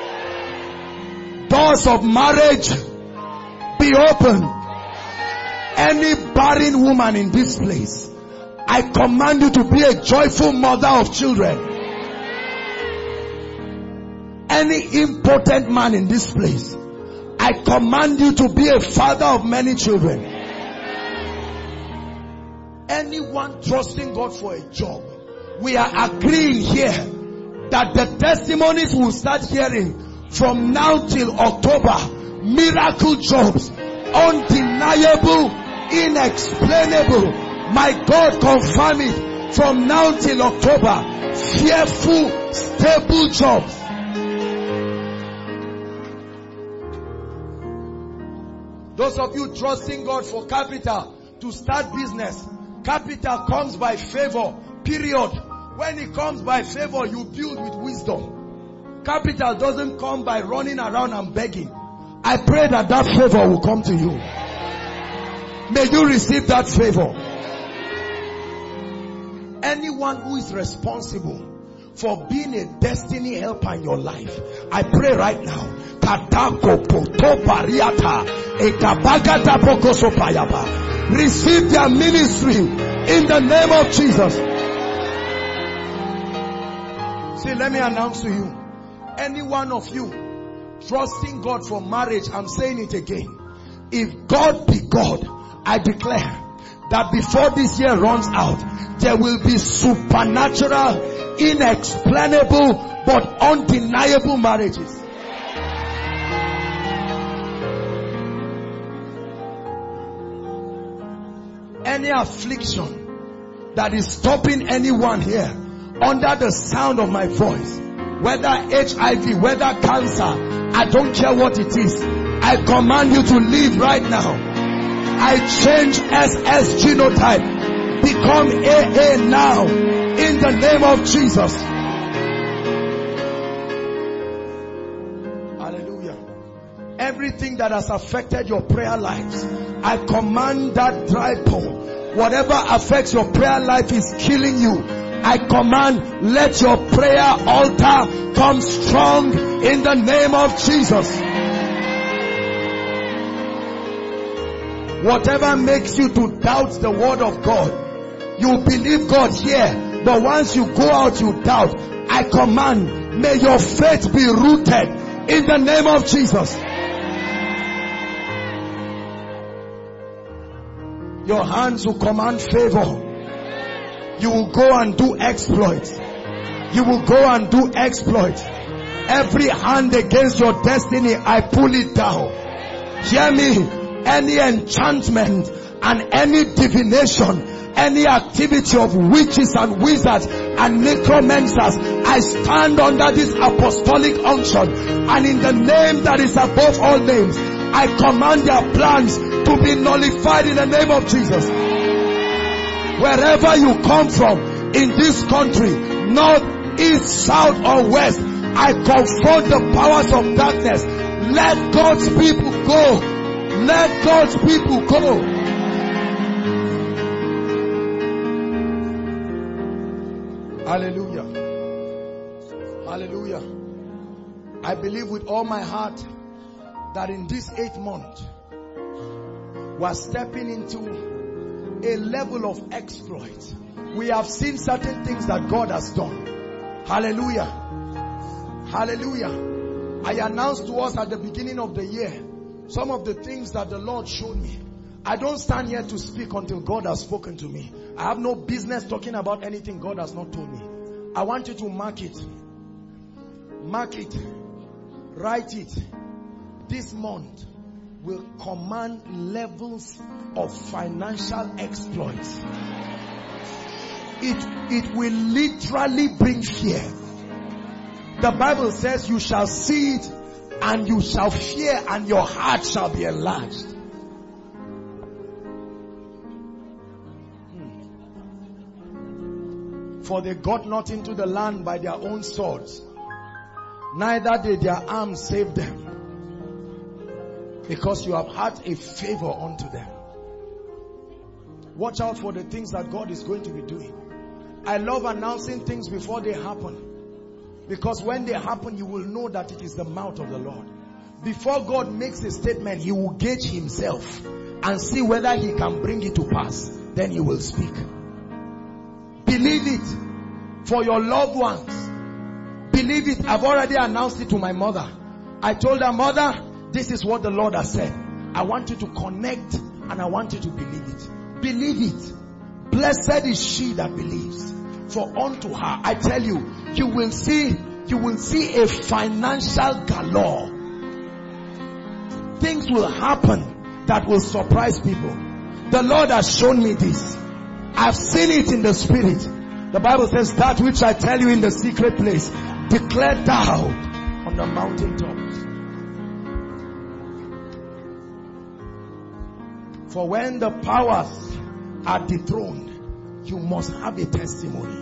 Doors of marriage be open. Any barren woman in this place, I command you to be a joyful mother of children. Any impotent man in this place, I command you to be a father of many children. Anyone trusting God for a job, we are agreeing here that the testimonies will start hearing from now till October. Miracle jobs, undeniable, inexplainable. My God, confirm it from now till October. Fearful, stable jobs. Those of you trusting God for capital to start business, capital comes by favor, period. When it comes by favor, you build with wisdom. Capital doesn't come by running around and begging. I pray that that favor will come to you. May you receive that favor. Anyone who is responsible for being a destiny helper in your life, I pray right now, receive their ministry in the name of Jesus. See, let me announce to you, any one of you trusting God for marriage, I'm saying it again. If God be God, I declare that before this year runs out, there will be supernatural, inexplainable, but undeniable marriages. Any affliction that is stopping anyone here under the sound of my voice, whether H I V, whether cancer, I don't care what it is, I command you to leave right now. I change S S genotype, become A A now, in the name of Jesus. Hallelujah. Everything that has affected your prayer lives, I command that dry bone, whatever affects your prayer life is killing you, I command, let your prayer altar come strong in the name of Jesus. Whatever makes you to doubt the word of God, you believe God here, but once you go out you doubt. I command, may your faith be rooted in the name of Jesus. Your hands will command favor. You will go and do exploits. You will go and do exploits. Every hand against your destiny, I pull it down. Hear me. Any enchantment and any divination, any activity of witches and wizards and necromancers, I stand under this apostolic unction, and in the name that is above all names, I command their plans to be nullified in the name of Jesus. Wherever you come from in this country, north, east, south or west, I confront the powers of darkness. Let God's people go. Let God's people go. Hallelujah. Hallelujah. I believe with all my heart that in this eighth month, we are stepping into a level of exploit. We have seen certain things that God has done. Hallelujah. Hallelujah. I announced to us at the beginning of the year some of the things that the Lord showed me. I don't stand here to speak until God has spoken to me. I have no business talking about anything God has not told me. I want you to mark it. Mark it. Write it. This month will command levels of financial exploits. It, it will literally bring fear. The Bible says you shall see it and you shall fear and your heart shall be enlarged. Hmm. For they got not into the land by their own swords, neither did their arms save them, because you have had a favor unto them. Watch out for the things that God is going to be doing. I love announcing things before they happen, because when they happen, you will know that it is the mouth of the Lord. Before God makes a statement, he will gauge himself and see whether he can bring it to pass. Then he will speak. Believe it for your loved ones. Believe it. I've already announced it to my mother. I told her, Mother, this is what the Lord has said. I want you to connect and I want you to believe it. Believe it. Blessed is she that believes. For unto her, I tell you, you will see, you will see a financial galore. Things will happen that will surprise people. The Lord has shown me this. I've seen it in the spirit. The Bible says, that which I tell you in the secret place, declare thou on the mountaintops. For when the powers are dethroned, you must have a testimony.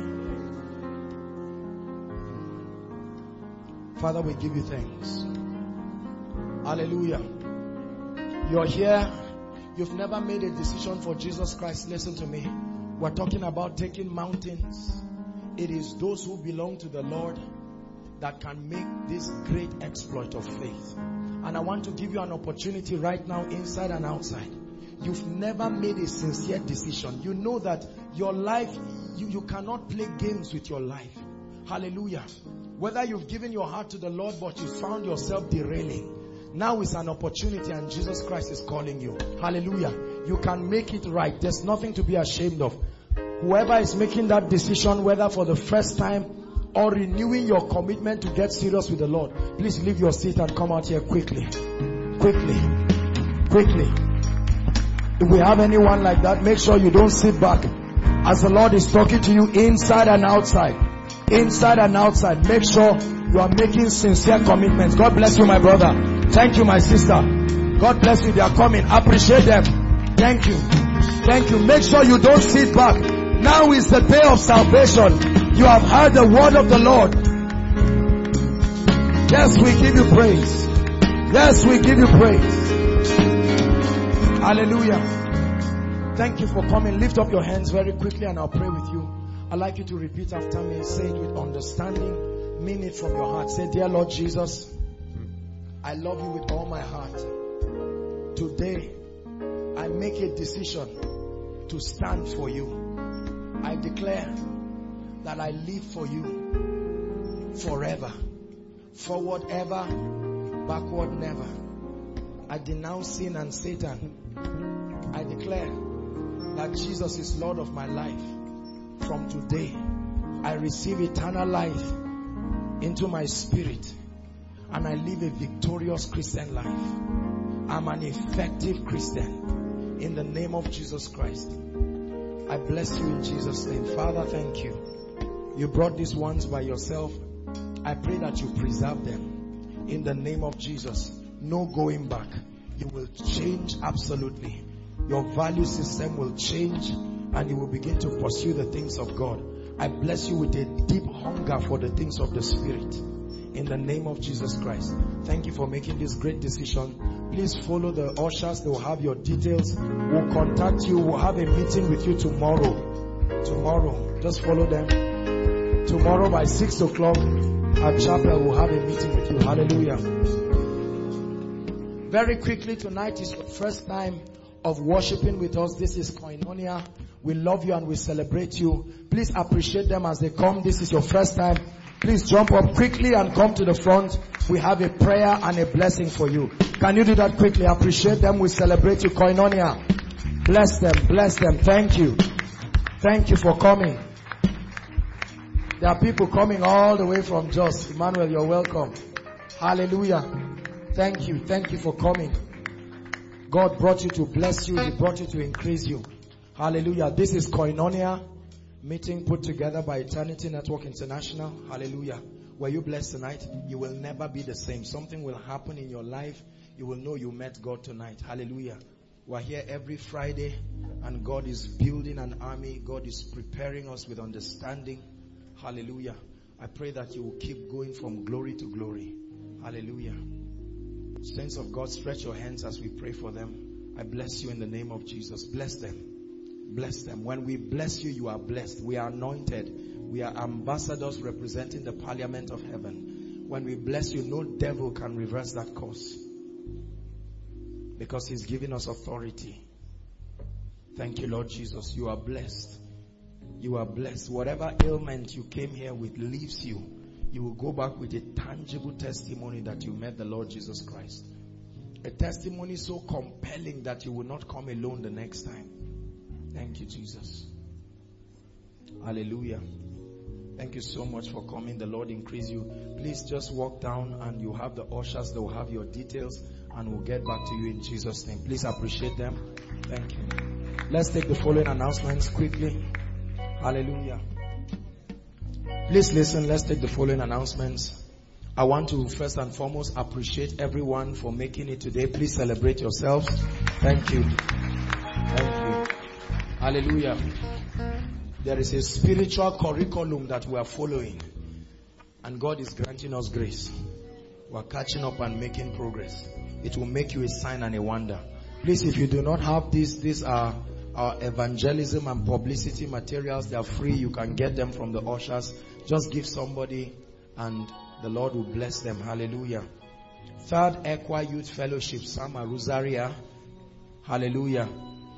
Father, we give you thanks. Hallelujah. You're here. You've never made a decision for Jesus Christ. Listen to me. We're talking about taking mountains. It is those who belong to the Lord that can make this great exploit of faith. And I want to give you an opportunity right now, inside and outside. You've never made a sincere decision. You know that your life, you, you cannot play games with your life. Hallelujah. Whether you've given your heart to the Lord but you found yourself derailing, now is an opportunity and Jesus Christ is calling you. Hallelujah. You can make it right. There's nothing to be ashamed of. Whoever is making that decision, whether for the first time or renewing your commitment to get serious with the Lord, please leave your seat and come out here quickly. Quickly. Quickly. If we have anyone like that, make sure you don't sit back. As the Lord is talking to you inside and outside. Inside and outside. Make sure you are making sincere commitments. God bless you, my brother. Thank you, my sister. God bless you. They are coming. Appreciate them. Thank you. Thank you. Make sure you don't sit back. Now is the day of salvation. You have heard the word of the Lord. Yes, we give you praise. Yes, we give you praise. Hallelujah. Thank you for coming. Lift up your hands very quickly and I'll pray with you. I'd like you to repeat after me. Say it with understanding. Mean it from your heart. Say, dear Lord Jesus, I love you with all my heart. Today, I make a decision to stand for you. I declare that I live for you forever. Forward ever, backward never. I denounce sin and Satan. I declare that Jesus is Lord of my life. From today, I receive eternal life into my spirit and I live a victorious Christian life. I'm an effective Christian in the name of Jesus Christ. I bless you in Jesus' name. Father, thank you. You brought these ones by yourself. I pray that you preserve them in the name of Jesus. No going back. You will change absolutely. Your value system will change and you will begin to pursue the things of God. I bless you with a deep hunger for the things of the Spirit in the name of Jesus Christ. Thank you for making this great decision. Please follow the ushers. They will have your details. We'll contact you. We'll have a meeting with you tomorrow. Tomorrow. Just follow them. Tomorrow by six o'clock at chapel we'll have a meeting with you. Hallelujah. Very quickly, tonight is your first time of worshiping with us. This is Koinonia. We love you and we celebrate you. Please appreciate them as they come. This is your first time. Please jump up quickly and come to the front. We have a prayer and a blessing for you. Can you do that quickly? Appreciate them. We celebrate you. Koinonia. Bless them. Bless them. Thank you. Thank you for coming. There are people coming all the way from Jos. Emmanuel, you're welcome. Hallelujah. Thank you. Thank you for coming. God brought you to bless you. He brought you to increase you. Hallelujah. This is Koinonia meeting put together by Eternity Network International. Hallelujah. Were you blessed tonight? You will never be the same. Something will happen in your life. You will know you met God tonight. Hallelujah. We're here every Friday and God is building an army. God is preparing us with understanding. Hallelujah. I pray that you will keep going from glory to glory. Hallelujah. Saints of God, stretch your hands as we pray for them. I bless you in the name of Jesus. Bless them. Bless them. When we bless you, you are blessed. We are anointed. We are ambassadors representing the parliament of heaven. When we bless you, no devil can reverse that course. Because he's giving us authority. Thank you, Lord Jesus. You are blessed. You are blessed. Whatever ailment you came here with leaves you. You will go back with a tangible testimony that you met the Lord Jesus Christ. A testimony so compelling that you will not come alone the next time. Thank you, Jesus. Hallelujah. Thank you so much for coming. The Lord increase you. Please just walk down and you have the ushers. They will have your details and we'll get back to you in Jesus' name. Please appreciate them. Thank you. Let's take the following announcements quickly. Hallelujah. Please listen. Let's take the following announcements. I want to first and foremost appreciate everyone for making it today. Please celebrate yourselves. Thank you. Thank you. Hallelujah. There is a spiritual curriculum that we are following. And God is granting us grace. We are catching up and making progress. It will make you a sign and a wonder. Please, if you do not have this, these are our evangelism and publicity materials. They are free. You can get them from the ushers. Just give somebody and the Lord will bless them. Hallelujah. Third Equa Youth Fellowship, Sama Rosaria. Hallelujah.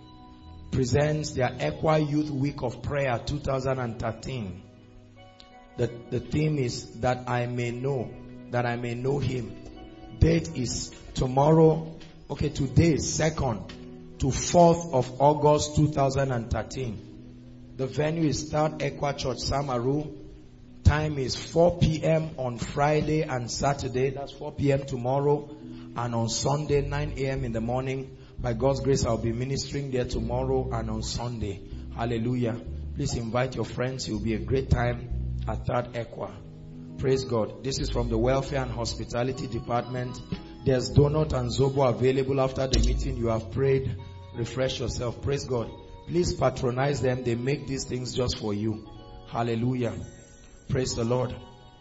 Presents their Equa Youth Week of Prayer two thousand thirteen. The, the theme is that I may know, that I may know him. Date is tomorrow, okay, today, second to fourth of August two thousand thirteen. The venue is Third Equa Church, Samaru. Time is four p.m. on Friday and Saturday. That's four p.m. tomorrow. And on Sunday, nine a.m. in the morning. By God's grace, I'll be ministering there tomorrow and on Sunday. Hallelujah. Please invite your friends. It will be a great time at Third Equa. Praise God. This is from the Welfare and Hospitality Department. There's donut and zobo available after the meeting. You have prayed. Refresh yourself. Praise God. Please patronize them. They make these things just for you. Hallelujah. Praise the Lord.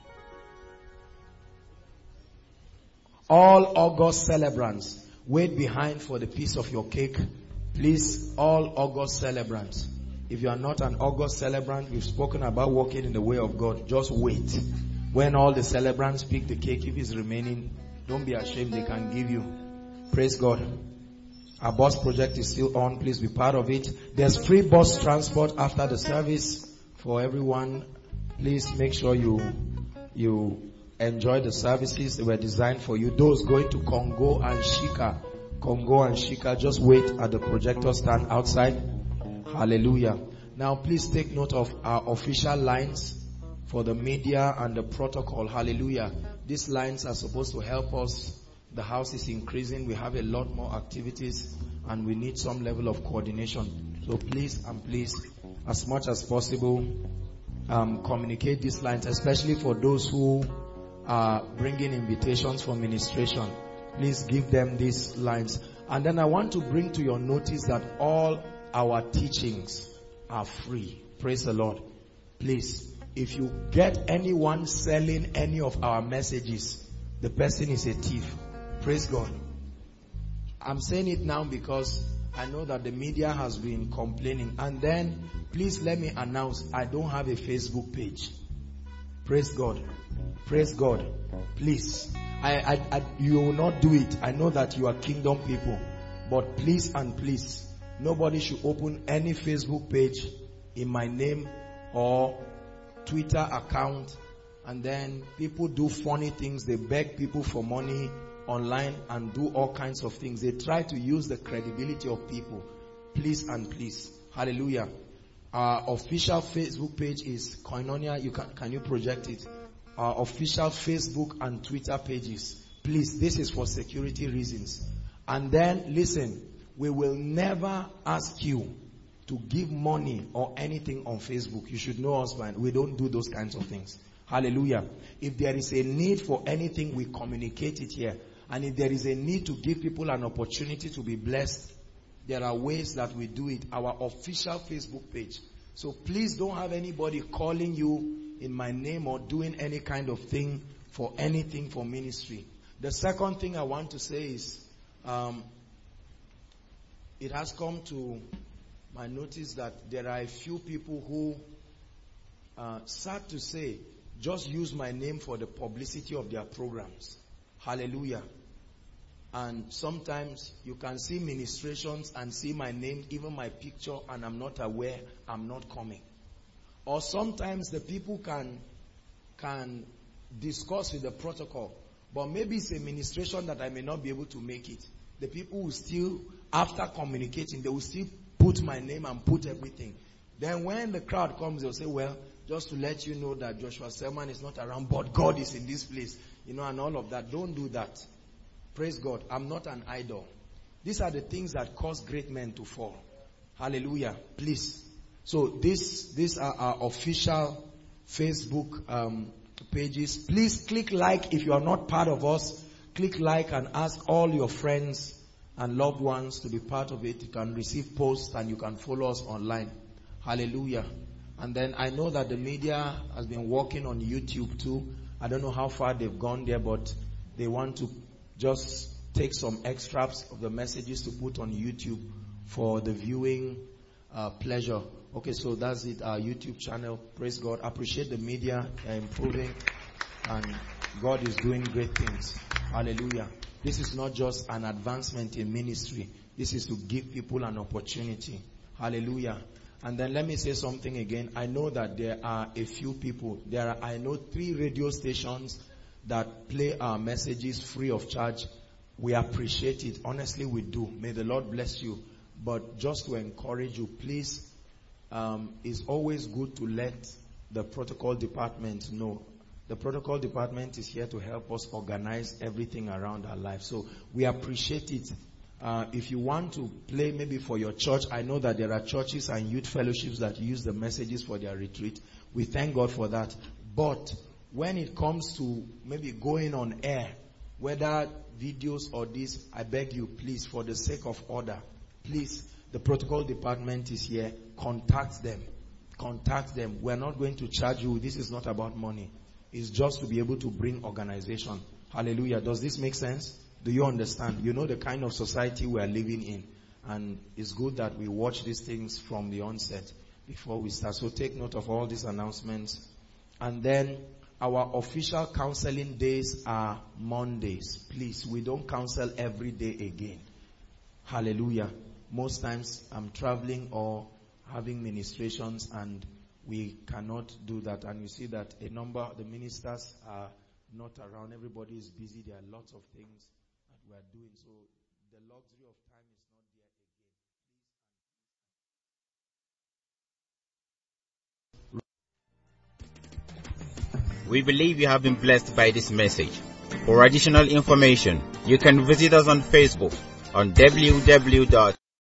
All August celebrants, wait behind for the piece of your cake. Please, all August celebrants. If you are not an August celebrant, we've spoken about walking in the way of God. Just wait. When all the celebrants pick the cake, if it's remaining, don't be ashamed. They can give you. Praise God. Our bus project is still on. Please be part of it. There's free bus transport after the service for everyone. Please make sure you you enjoy the services. They were designed for you. Those going to Congo and Shika, Congo and Shika, just wait at the projector stand outside. Hallelujah. Now please take note of our official lines for the media and the protocol. Hallelujah. These lines are supposed to help us. The house is increasing. We have a lot more activities and we need some level of coordination. So please and please, as much as possible, um, communicate these lines, especially for those who are bringing invitations for ministration. Please give them these lines. And then I want to bring to your notice that all our teachings are free. Praise the Lord. Please, if you get anyone selling any of our messages, the person is a thief. Praise God. I'm saying it now because I know that the media has been complaining. And then, please let me announce, I don't have a Facebook page. Praise God. Praise God. Please. I, I, I, you will not do it. I know that you are kingdom people. But please and please, nobody should open any Facebook page in my name or Twitter account. And then people do funny things. They beg people for money online and do all kinds of things. They try to use the credibility of people. Please and please. Hallelujah. Our official Facebook page is Koinonia. You can, can you project it? Our official Facebook and Twitter pages. Please, this is for security reasons. And then, listen, we will never ask you to give money or anything on Facebook. You should know us, man. We don't do those kinds of things. Hallelujah. If there is a need for anything, we communicate it here. And if there is a need to give people an opportunity to be blessed, there are ways that we do it. Our official Facebook page. So please don't have anybody calling you in my name or doing any kind of thing for anything for ministry. The second thing I want to say is, um, it has come to my notice that there are a few people who, uh, sad to say, just use my name for the publicity of their programs. Hallelujah. And sometimes you can see ministrations and see my name, even my picture, and I'm not aware I'm not coming. Or sometimes the people can, can discuss with the protocol, but maybe it's a ministration that I may not be able to make it. The people will still, after communicating, they will still put my name and put everything. Then when the crowd comes, they'll say, well, just to let you know that Joshua Selman is not around, but God is in this place. You know, and all of that. Don't do that. Praise God. I'm not an idol. These are the things that cause great men to fall. Hallelujah. Please. So this, these are our official Facebook um, pages. Please click like if you are not part of us. Click like and ask all your friends and loved ones to be part of it. You can receive posts and you can follow us online. Hallelujah. And then I know that the media has been working on YouTube too. I don't know how far they've gone there, but they want to just take some extracts of the messages to put on YouTube for the viewing uh, pleasure. Okay, so that's it, our YouTube channel. Praise God. Appreciate the media. They're improving and God is doing great things. Hallelujah. This is not just an advancement in ministry. This is to give people an opportunity. Hallelujah. And then let me say something again. I know that there are a few people. There are, I know, three radio stations that play our messages free of charge. We appreciate it. Honestly, we do. May the Lord bless you. But just to encourage you, please, um, it's always good to let the protocol department know. The protocol department is here to help us organize everything around our life. So we appreciate it. Uh, if you want to play maybe for your church, I know that there are churches and youth fellowships that use the messages for their retreat. We thank God for that. But when it comes to maybe going on air, whether videos or this, I beg you, please, for the sake of order, please, the protocol department is here. Contact them. Contact them. We're not going to charge you. This is not about money. It's just to be able to bring organization. Hallelujah. Does this make sense? Do you understand? You know the kind of society we are living in. And it's good that we watch these things from the onset before we start. So take note of all these announcements. And then our official counseling days are Mondays. Please, we don't counsel every day again. Hallelujah. Most times I'm traveling or having ministrations and we cannot do that. And you see that a number of the ministers are not around. Everybody is busy. There are lots of things that we are doing. So the luxury of time is not there again. We believe you have been blessed by this message. For additional information, you can visit us on Facebook on w w w dot